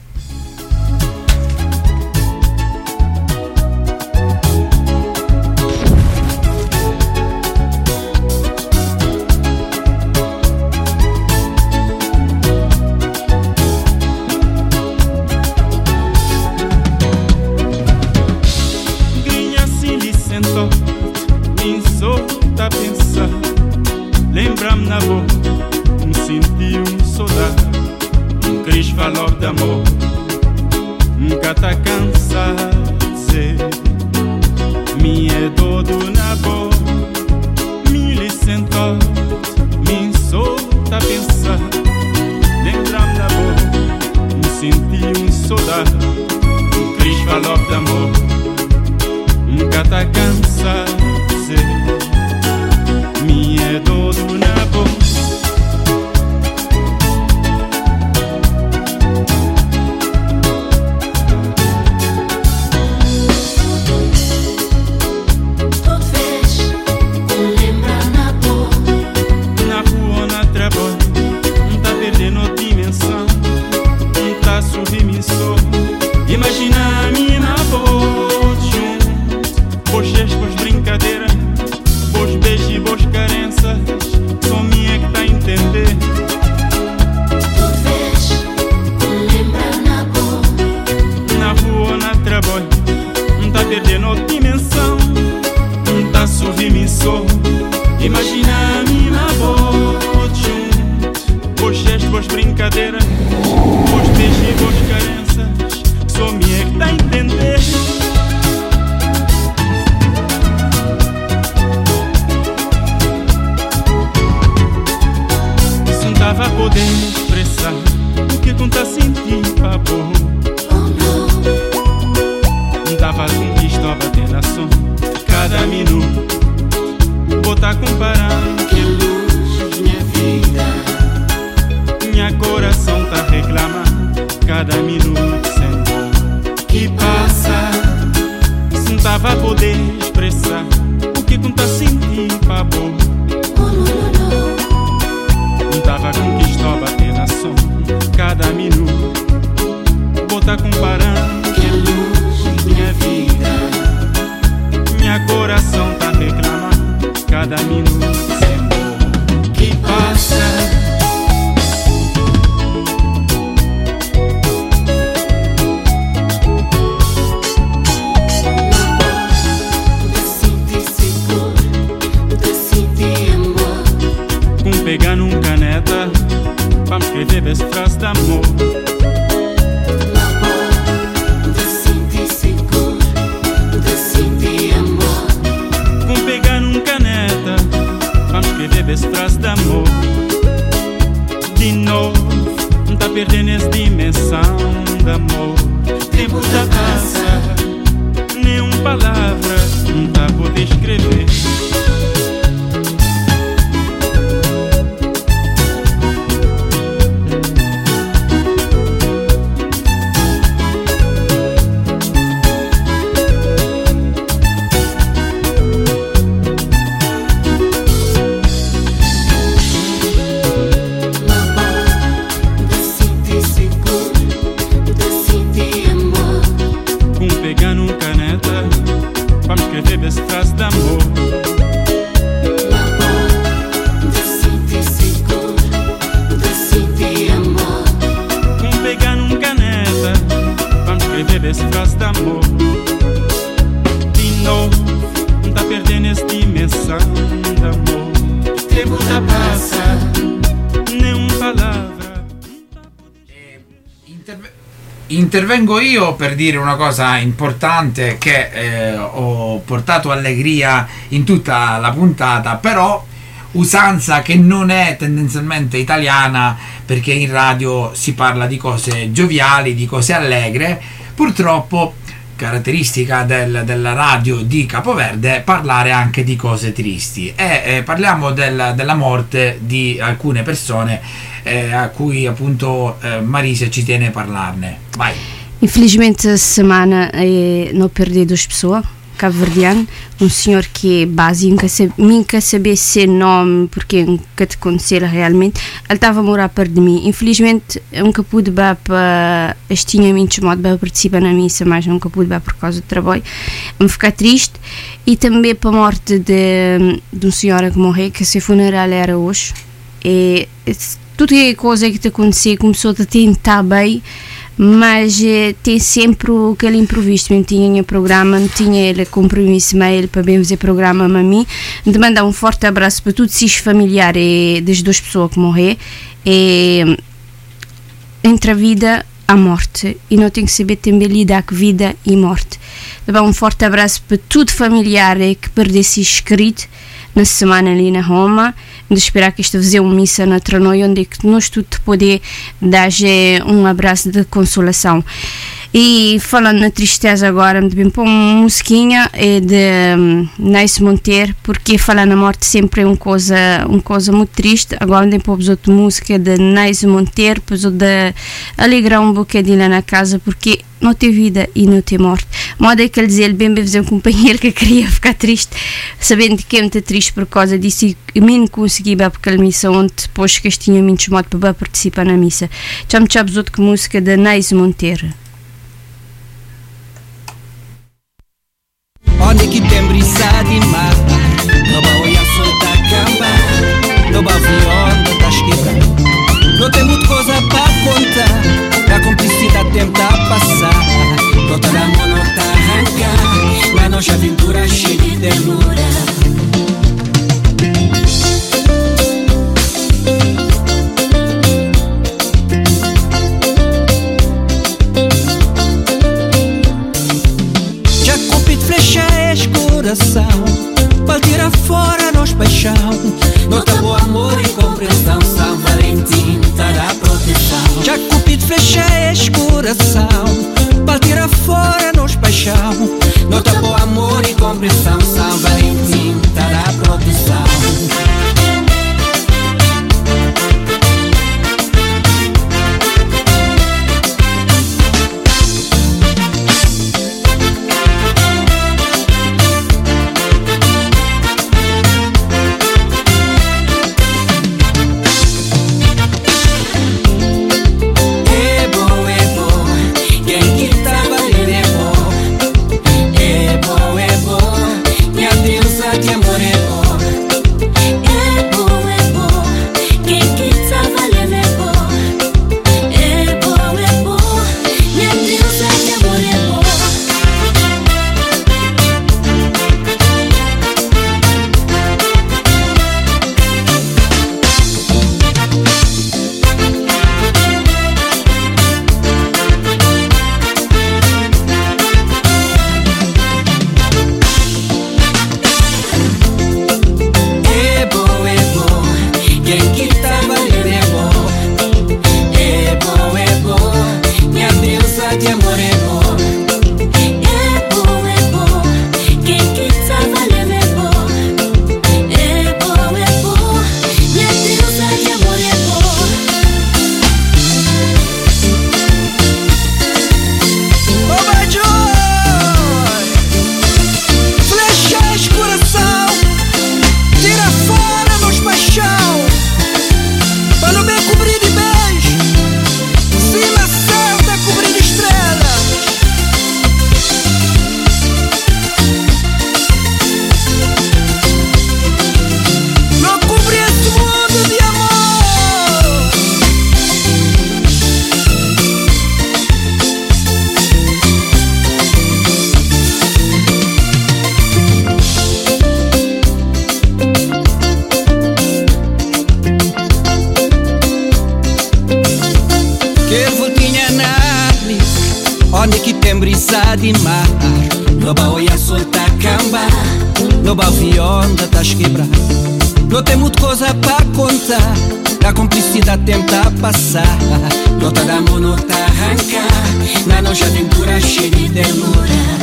Lembra-me na boca, me senti um saudade, um cris falou de amor, nunca tá cansado de dizer, me é todo na boca, me lhe sentou, me solta a pensar. Lembra-me na boca, me senti um saudade, um cris falou de amor, nunca tá cansado de dizer. Mi è todo na boca. Tot vez lembra na boca. Na rua ou na trabalho, não tá perdendo dimensão, não tá subindo só. Imagina a minha na boca junto, vos gestos, vos brincadeiras. Vos beijos e vos carências, só minha é que tá a entender. Tot vez lembra na boca. Na rua ou na trabalho, não tá perdendo dimensão, não tá subindo só. Imagina a minha na boca junto, vos gestos, vos brincadeiras, vos beijos e vos carências, só minha é que tá a entender. Tava a poder expressar o que conta sentir pra boa. Oh não. Não tava conquista a bater na som cada minuto. Botar comparando que luz minha vida. Minha coração tá reclamando cada minuto sem dor que passa. Se não tava a poder expressar o que conta sentir pra boa. Oh não, não, não. Não tava conquista a bater na som cada minuto. escrever esse frase de amor. De novo, tá perdendo essa dimensão de amor. O tempo tá passa, nenhuma palavra. Intervengo io per dire una cosa importante che eh, ho portato allegria in tutta la puntata, però usanza che non è tendenzialmente italiana, perché in radio si parla di cose gioviali, di cose allegre. Purtroppo, caratteristica del, della radio di Capoverde, parlare anche di cose tristi, e eh, parliamo del, della morte di alcune persone eh, a cui appunto eh, Marisa ci tiene a parlarne. Vai. Infelizmente essa semana eh, não perdi duas pessoas cabo-verdiano, um senhor que é base, nunca sabia, nunca sabia seu nome porque nunca te conhecia realmente. Ele estava a morar perto de mim. Infelizmente nunca pude ir para tinha muitos modos para participar na missa, mas nunca pude ir por causa do trabalho. Me ficar triste. E também para a morte de, de um senhor que morreu, que seu funeral era hoje. E tudo que é coisa que te acontecia começou a tentar bem, mas eh, tem sempre aquele improviso. Eu tinha o programa, não tinha ele compromisso mail para bem fazer programa a mim, de mandar um forte abraço para todos os familiares das duas pessoas que morreram, e entre a vida e a morte, e não tenho que saber também lidar com vida e morte. Então, um forte abraço para todo familiar que perdesse escrito na semana ali na Roma, de esperar que esta fazer uma missa na Tranoi, onde é que nós tudo poder dar um abraço de consolação. E falando na tristeza agora, me bem pôr uma musiquinha é de um, Nice Monteiro, porque falar na morte sempre é uma coisa, uma coisa muito triste. Agora tem pôr outra música de Nice Monteiro, depois de alegrar um bocadinho lá na casa, porque não tem vida e não tem morte. Modo é que ele dizia, ele bem bem fazer um companheiro que queria ficar triste, sabendo que é muito triste por causa disso, e nem consegui ir para aquela missa onde depois que tinha muitos modos para participar na missa. Tchau, tchau, outra música de Nice Monteiro. Onde que tem brisa de mar, não vai olhar solta a cama, não vai ver onde estás quebrando. Não tem muita coisa para contar, a cumplicidade tenta passar. Não tá na mão, não tá arrancar, na nossa aventura cheia de ternura. Coração, para tirar fora nos paixão. Nota boa amor e compreensão, São Valentim dará proteção. Já Cupido fecha esse coração, para tirar fora nos paixão. Nota boa amor e compreensão, São Valentim dará proteção. brisa de mar. No ba olhar solta camba, no ba vi onda tá quebrar. Não tem muita coisa pra contar, a cumplicidade tenta passar. Não tá da mão, não tá arrancar, na nossa aventura cheia de demora.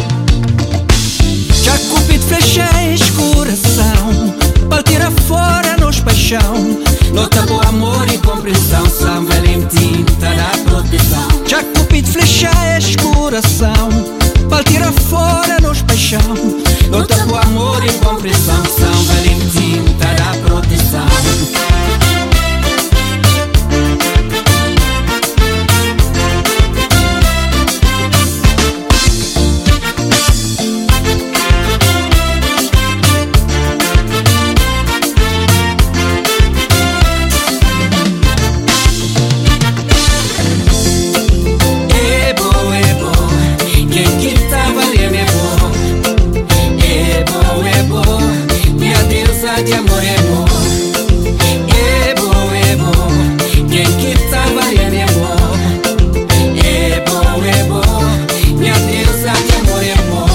Já cupido flecha escuração, para tirar fora nos paixão. Nota boa amor e compreensão, São Valentim tá da proteção. Já cupido flecha escuração, para tirar fora nos paixão. Nota boa amor e compreensão, São Valentim tá da proteção. De amor é bom, é bom, é bom. Quem que tá valendo é bom, é bom, é bom. Minha deusa de amor é bom,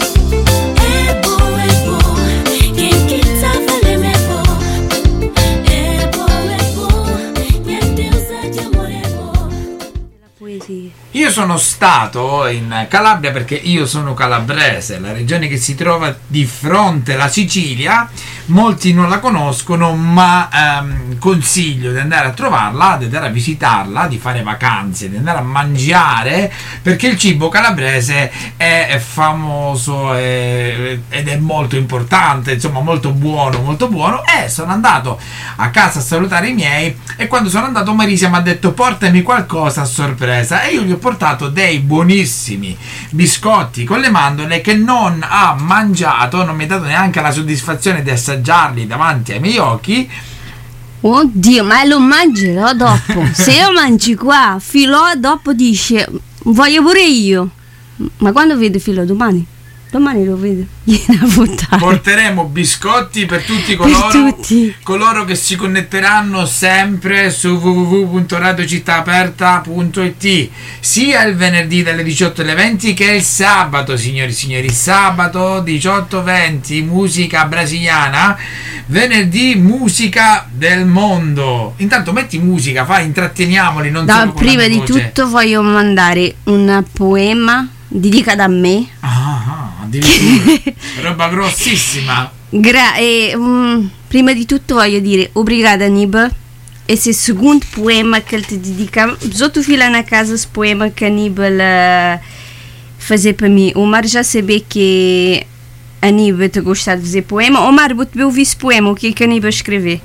é bom, é bom. Quem que tá valendo é bom, é bom, é bom. Minha deusa de amor é bom. Poesia. Io sono stato in Calabria perché io sono calabrese, la regione che si trova di fronte alla Sicilia. Molti non la conoscono, ma ehm, consiglio di andare a trovarla, di andare a visitarla, di fare vacanze, di andare a mangiare, perché il cibo calabrese è famoso e, ed è molto importante, insomma molto buono, molto buono. E sono andato a casa a salutare i miei e quando sono andato Marisia mi ha detto portami qualcosa a sorpresa e io gli ho portato dei buonissimi biscotti con le mandorle che non ha mangiato, non mi ha dato neanche la soddisfazione di assaggiarli davanti ai miei occhi. Oddio, ma lo mangerò dopo. Se lo mangi qua, Filò dopo dice voglio pure io. Ma quando vede Filò? Domani? Domani lo vedo. Viene a votare. Porteremo biscotti per tutti coloro, per tutti. coloro che si connetteranno sempre su w w w punto radio città aperta punto i t, sia il venerdì dalle diciotto alle venti che il sabato, signori e signori. Sabato diciotto venti musica brasiliana, venerdì musica del mondo. Intanto metti musica, fai, intratteniamoli, non No, solo con prima la di voce. tutto voglio mandare un poema dedicato a me. Ah, addirittura. Roba grossissima. Gra- e, um, prima di tutto voglio dire obrigada Aníbal. Esse é o segundo poema que ele te dedica. Outro filho na casa esse poema que Aníbal uh, fazer para mim. O Mar já sabe que Aníbal te gostar de fazer poema. O Mar, vou-te ouvir esse poema. O que é que Aníbal escrever?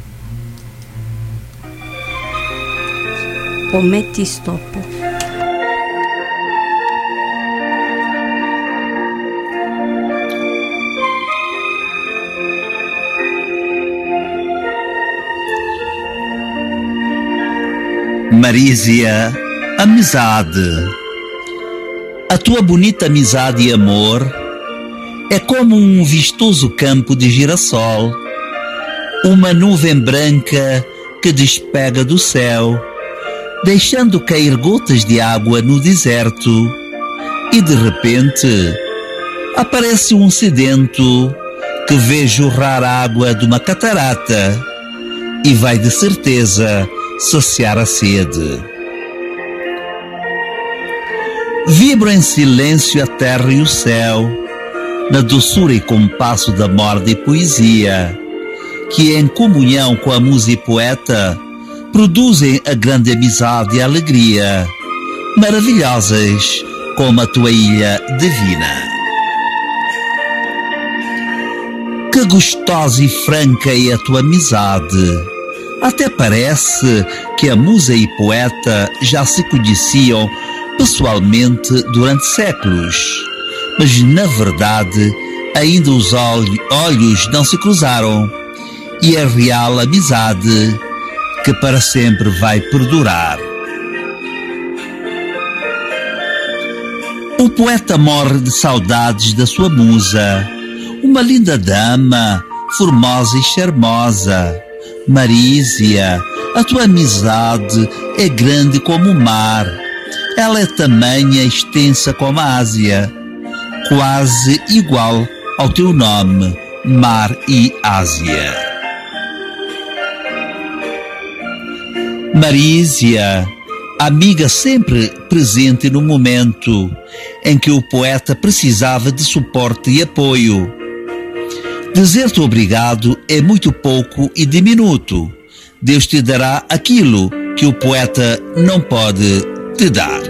Pô, mete stop. Marisia, amizade. A tua bonita amizade e amor é como um vistoso campo de girassol, uma nuvem branca que despega do céu, deixando cair gotas de água no deserto, e de repente aparece um sedento que vê jorrar água de uma catarata e vai de certeza saciar a sede. Vibram em silêncio a terra e o céu, na doçura e compasso da morda e poesia, que em comunhão com a musa e poeta produzem a grande amizade e alegria, maravilhosas como a tua ilha divina. Que gostosa e franca é a tua amizade. Até parece que a musa e poeta já se conheciam pessoalmente durante séculos, mas na verdade ainda os olhos não se cruzaram, e é real amizade que para sempre vai perdurar. O poeta morre de saudades da sua musa, uma linda dama, formosa e charmosa. Marisia, a tua amizade é grande como o mar. ela é tamanha e extensa como a Ásia, quase igual ao teu nome, Mar e Ásia. Marísia, amiga sempre presente no momento em que o poeta precisava de suporte e apoio. Dizer-te obrigado é muito pouco e diminuto. Deus te dará aquilo que o poeta não pode te dar.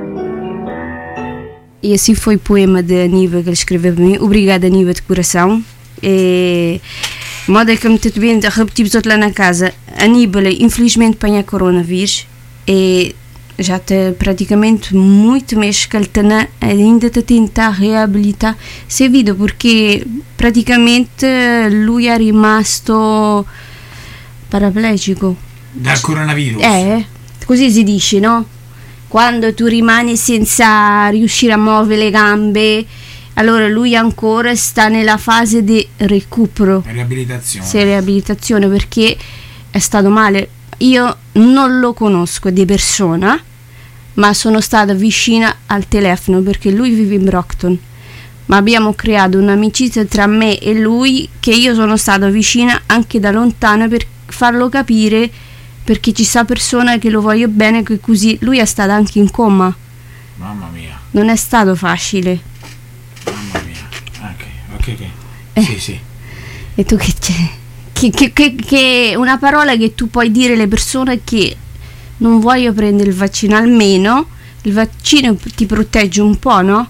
E assim foi o poema da Aniva que ele escreveu para mim. Obrigada, Aniva, de coração. E moda que me muito bem repetimos outro lá na casa. Aníbal, infelizmente, apanha coronavírus e já está praticamente muito mês que ele está ainda a tentar reabilitar sua vida, porque praticamente lui è rimasto paraplegico dal coronavirus. Eh, così si dice, no? Quando tu rimani senza riuscire a muovere le gambe, allora lui ancora sta nella fase di recupero, riabilitazione. Sì, riabilitazione, perché è stato male. Io non lo conosco di persona, ma sono stata vicina al telefono perché lui vive in Brockton, ma abbiamo creato un'amicizia tra me e lui che io sono stata vicina anche da lontano per farlo capire, perché ci sta persona che lo voglio bene, che così lui è stato anche in coma. Mamma mia. Non è stato facile. Mamma mia. Ok, ok, ok. Eh. Sì, sì. E tu che c'è? Che, che, che, che una parola che tu puoi dire alle persone che non voglio prendere il vaccino, almeno il vaccino ti protegge un po', no?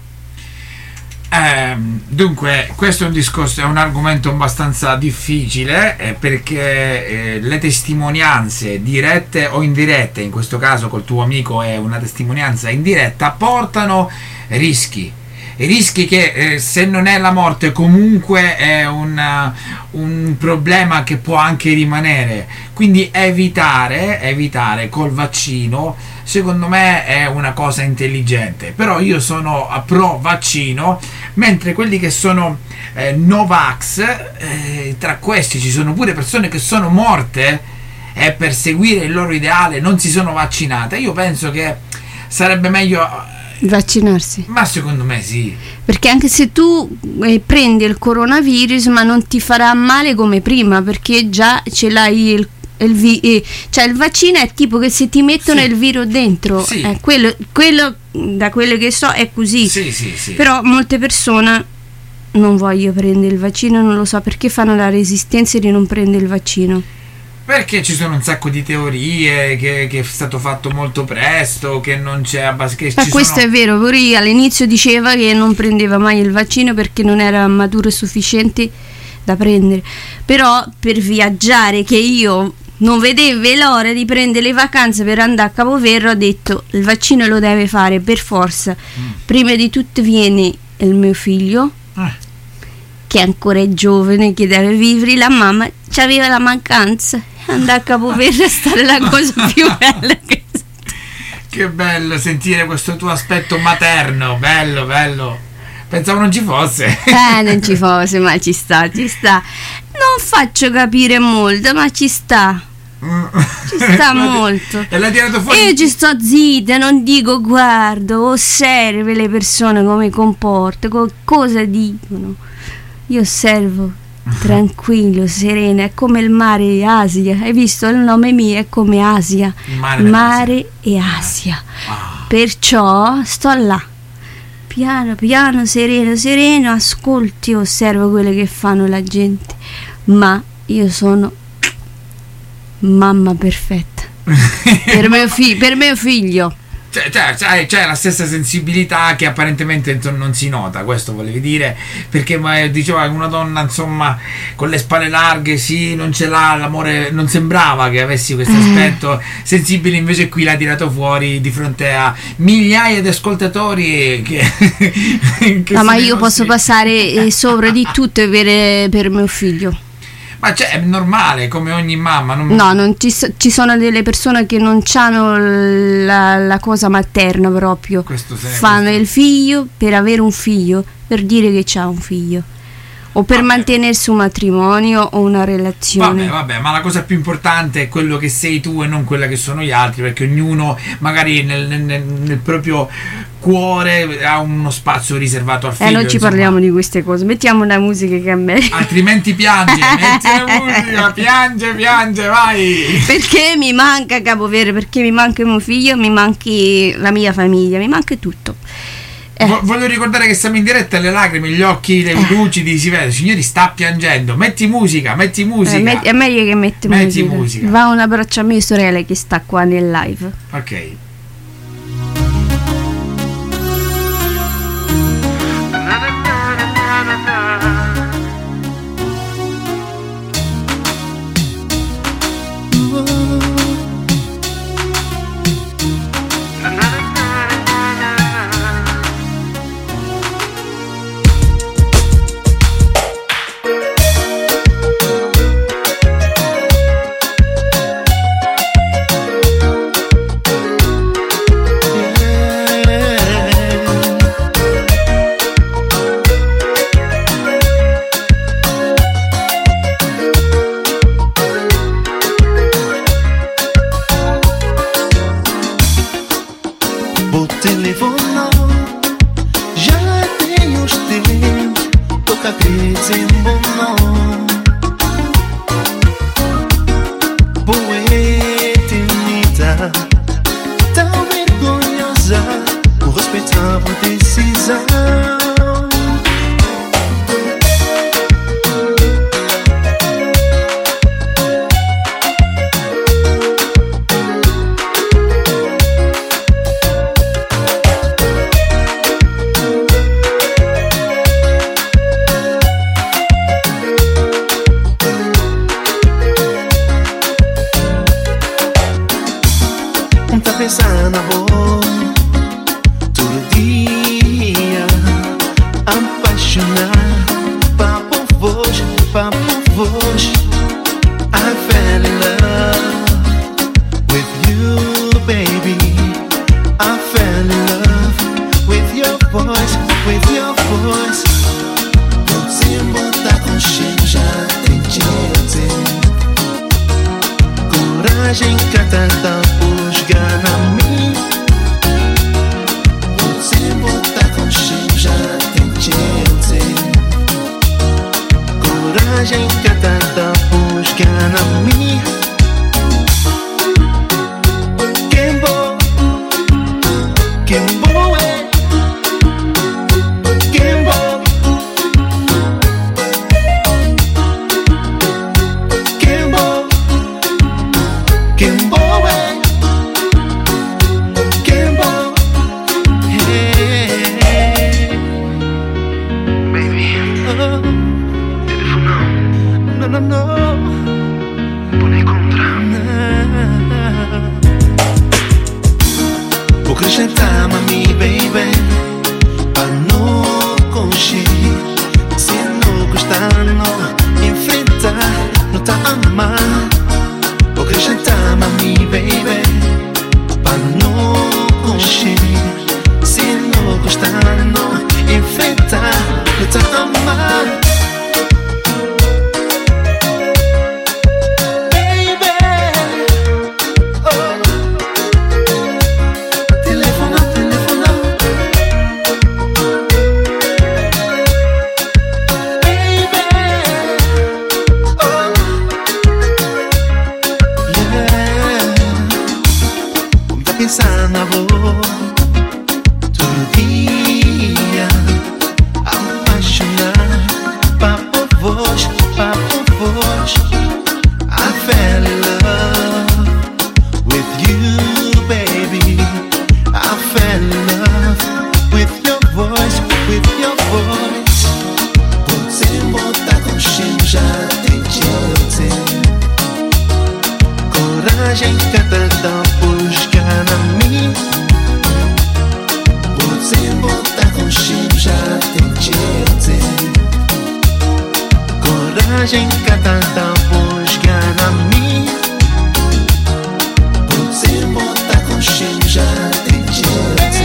Eh, dunque, questo è un discorso, è un argomento abbastanza difficile eh, perché eh, le testimonianze dirette o indirette, in questo caso col tuo amico è una testimonianza indiretta, portano rischi. Rischi che eh, se non è la morte comunque è una, un problema che può anche rimanere, quindi evitare, evitare col vaccino secondo me è una cosa intelligente. Però io sono pro vaccino, mentre quelli che sono eh, Novax, eh, tra questi ci sono pure persone che sono morte e per seguire il loro ideale non si sono vaccinate. Io penso che sarebbe meglio vaccinarsi. Ma secondo me sì. Perché anche se tu eh, prendi il coronavirus, ma non ti farà male come prima, perché già ce l'hai il, il vi- eh, cioè il vaccino è tipo che se ti mettono sì. il virus dentro, sì. eh, quello, quello da quello che so è così. Sì, sì, sì. Però molte persone non voglio prendere il vaccino, non lo so perché fanno la resistenza di non prendere il vaccino. Perché ci sono un sacco di teorie che, che è stato fatto molto presto, che non c'è abbastanza. Ma questo sono... è vero, pure all'inizio diceva che non prendeva mai il vaccino perché non era maturo sufficiente da prendere. Però per viaggiare, che io non vedevo l'ora di prendere le vacanze per andare a Capoverro, ho detto il vaccino lo deve fare per forza. Mm. Prima di tutto viene il mio figlio, eh. che ancora è giovane, che deve vivere, la mamma c'aveva la mancanza. Andare a Capoverro è stata la cosa più bella che... Che bello sentire questo tuo aspetto materno, bello, bello. Pensavo non ci fosse. Eh, non ci fosse, ma ci sta, ci sta. Non faccio capire molto, ma ci sta. Ci sta molto. E l'hai tirato fuori? Io ci sto zitta, non dico guardo, osservo le persone come comportano, cosa dicono. Io osservo. Tranquillo, serena, è come il mare Asia. Hai visto il nome mio? È come Asia, il mare, mare e Asia. Ah. Perciò sto là, piano piano, sereno sereno, ascolti, osservo quello che fanno la gente, ma io sono mamma perfetta per mio, fi- per mio figlio. C'è, c'è, c'è, c'è la stessa sensibilità che apparentemente non si nota, questo volevi dire, perché diceva che una donna insomma con le spalle larghe sì, non ce l'ha l'amore, non sembrava che avessi questo aspetto sensibile, invece qui l'ha tirato fuori di fronte a migliaia di ascoltatori che, che no, ma io posso passare sopra di tutto per, per mio figlio. Ma cioè, è normale, come ogni mamma. Non... No, non ci, ci sono delle persone che non hanno la, la cosa materna proprio. Questo fanno questo. il figlio per avere un figlio, per dire che c'ha un figlio. o per mantenersi un matrimonio o una relazione. Vabbè, vabbè, ma la cosa più importante è quello che sei tu e non quella che sono gli altri, perché ognuno magari nel, nel, nel proprio cuore ha uno spazio riservato al figlio. Eh, non ci insomma. parliamo di queste cose, mettiamo una musica che a me... Altrimenti piange, metti la musica, piange, piange, vai! Perché mi manca Capoverde, perché mi manca mio figlio, mi manchi la mia famiglia, mi manca tutto. Eh. Voglio ricordare che siamo in diretta, le lacrime, gli occhi le lucidi si vede. Signori, sta piangendo. Metti musica, metti musica. Eh, metti, è meglio che metti, metti musica. musica. Va un abbraccio a mia sorella che sta qua nel live. Ok.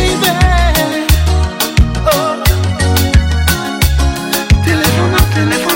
Telefono, telefono.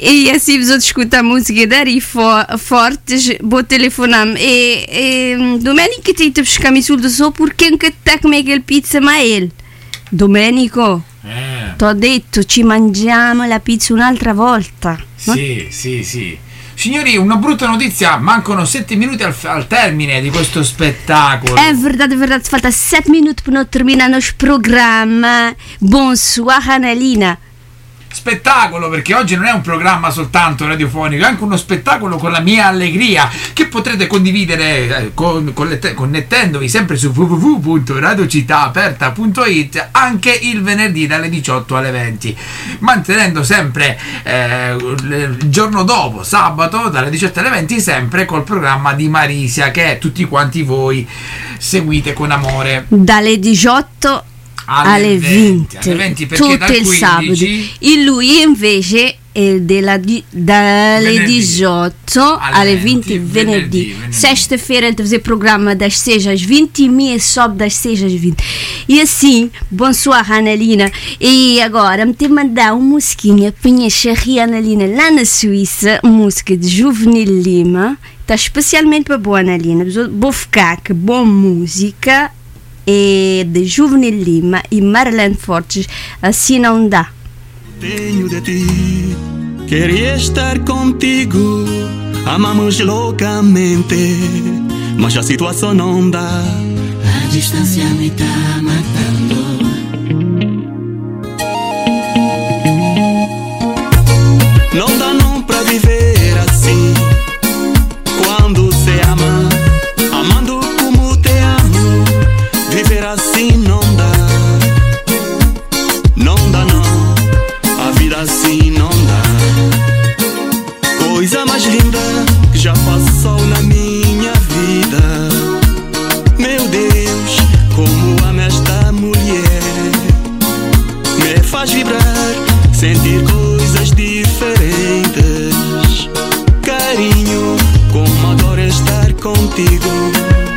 e assim bisogna ascoltare musica da fo- forte, vou telefonar e, e Domenico ti buscami sul so perché anche te come che il pizza ma è Domenico eh. t'ho detto ci mangiamo la pizza un'altra volta, no? Sì, sì, sì. Signori, una brutta notizia, mancano sette minuti al, al termine di questo spettacolo. È verdade, è verdade, falta sette minuti per non terminare il programma. Bonsoir Annalina. Spettacolo, perché oggi non è un programma soltanto radiofonico, è anche uno spettacolo con la mia allegria che potrete condividere eh, con, con le te- connettendovi sempre su w w w punto radio città aperta punto i t anche il venerdì dalle diciotto alle venti, mantenendo sempre eh, il giorno dopo, sabato dalle diciotto alle venti, sempre col programma di Marisia che tutti quanti voi seguite con amore dalle diciotto alle, alle venti, alle venti perché tutto dal il quindici sabato. E lui invece è della di, dalle venerdì. diciotto alle, alle venti, venti venerdì, venerdì, venerdì. Sexta-feira ele fazer programa das seis às vinte e minha sobe das seis às vinte. E assim, bonsoir Annalina. E agora me te mandar uma musiquinha para minha charria Annalina lá na Suíça, música de Juvenil Lima, está especialmente para boa Annalina, vou ficar com boa música e de Juvenil Lima e Marlene Fortes, assim não dá. Tenho de ti, queria estar contigo, amamos loucamente, mas a situação não dá. A distância me tá matando. Não dá não pra viver assim, quando se ama, amando como te amo, viver assim não dá, não dá não, a vida assim não dá. Coisa mais linda que já passou na minha vida, meu Deus, como amo esta mulher, me faz vibrar, sentir coisas diferentes, carinho, como adoro estar contigo.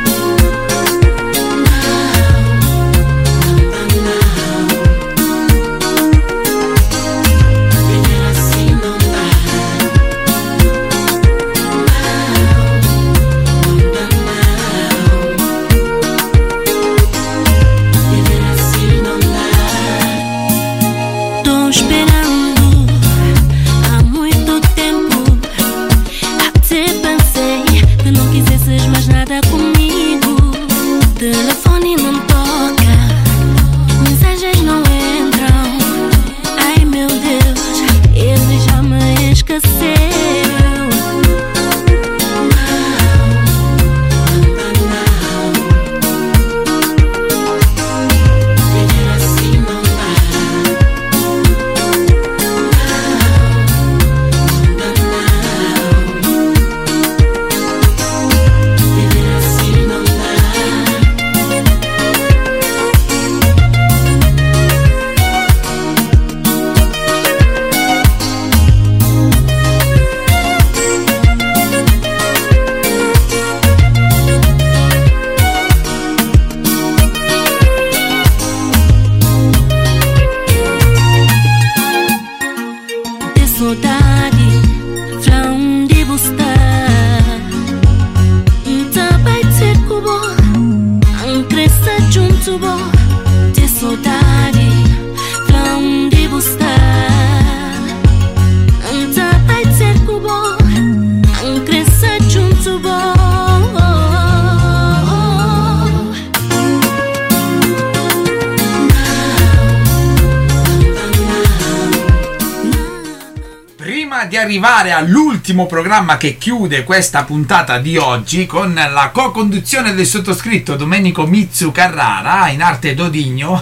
Arrivare all'ultimo programma che chiude questa puntata di oggi con la co-conduzione del sottoscritto Domenico Mizzu Carrara in arte Dodigno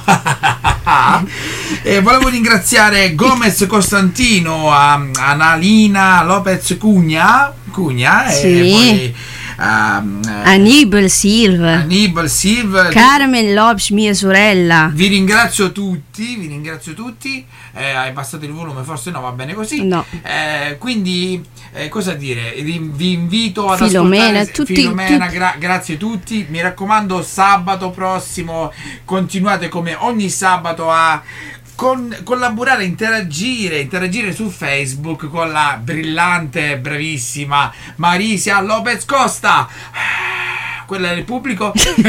e volevo ringraziare Gomez Costantino, Annalina Lopez Cugna Cugna sì. E poi Um, Anibal Silva, Anibal Silva, Carmen Lopes, mia sorella. Vi ringrazio tutti, vi ringrazio tutti. Eh, hai abbassato il volume, forse no, va bene così. No. Eh, quindi, eh, cosa dire? Vi invito ad Filomena, ascoltare tutti, Filomena, tutti. Gra- grazie a tutti. Mi raccomando, sabato prossimo continuate come ogni sabato a con, collaborare, interagire, interagire su Facebook con la brillante, bravissima Marisia Lopez Costa, quella del pubblico.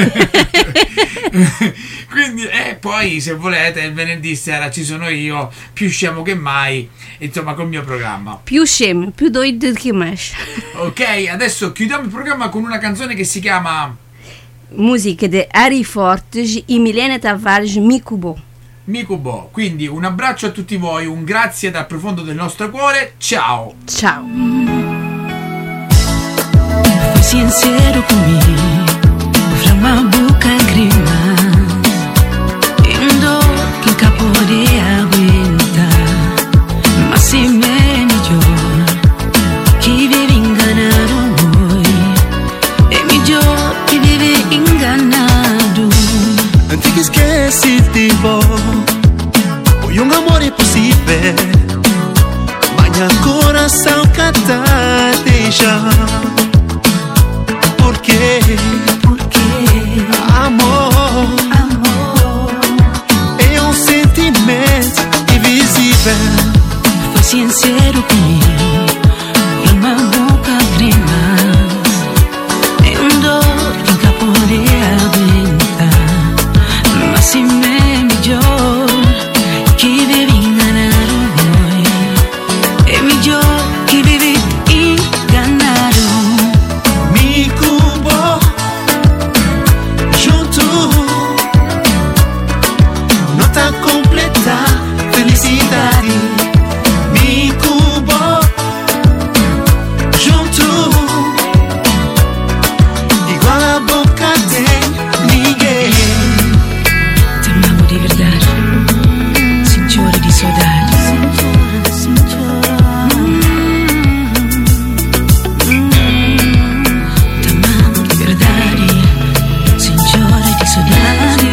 Quindi, e poi se volete il venerdì sera ci sono io, più scemo che mai, insomma, col mio programma. Più scemo, più doido che mai. Ok, adesso chiudiamo il programma con una canzone che si chiama Musica di Ari Fortes e Milena Tavares, Micubo. Micubo. Quindi un abbraccio a tutti voi, un grazie dal profondo del nostro cuore. Ciao. Ciao. Fui sincero comigo, pra uma boca grima, indo que capore aguentar, mas se me é melhor que vive enganado, é melhor que vive enganado. Antigo esquece de bom, foi um amor impossível, mas coração cata deixar. Porque, porque amor, amor é um sentimento invisível. Foi sincero comigo, e uma boca grima, é um dor que nunca poderei aguentar. Mas se me é melhor que vive enganado, é melhor que vive enganado. Felicidade, me cubo junto, igual a boca de ninguém. Te amo de verdade, sem choro de saudade. Te amo de verdade, sem choro de saudade.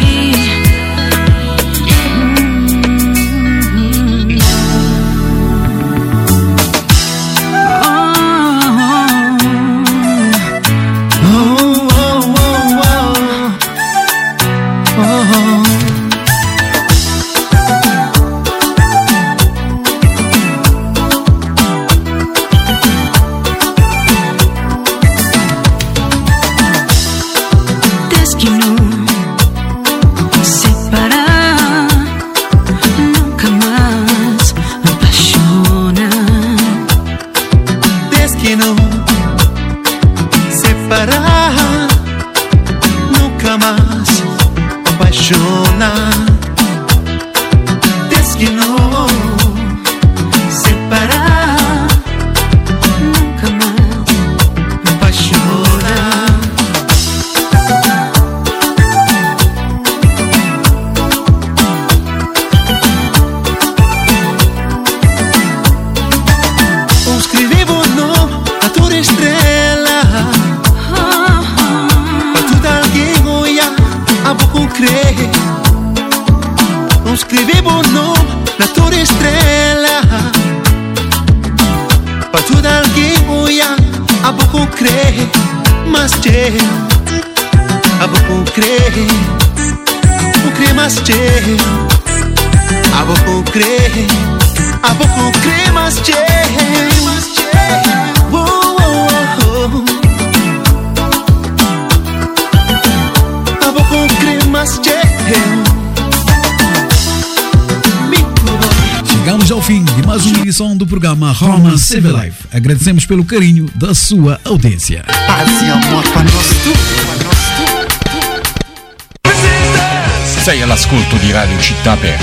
Do programa Romance Save Life. Agradecemos pelo carinho da sua audiência. Paz e amor para nós tudo. Sei all'ascolto di Radio Città Aperta.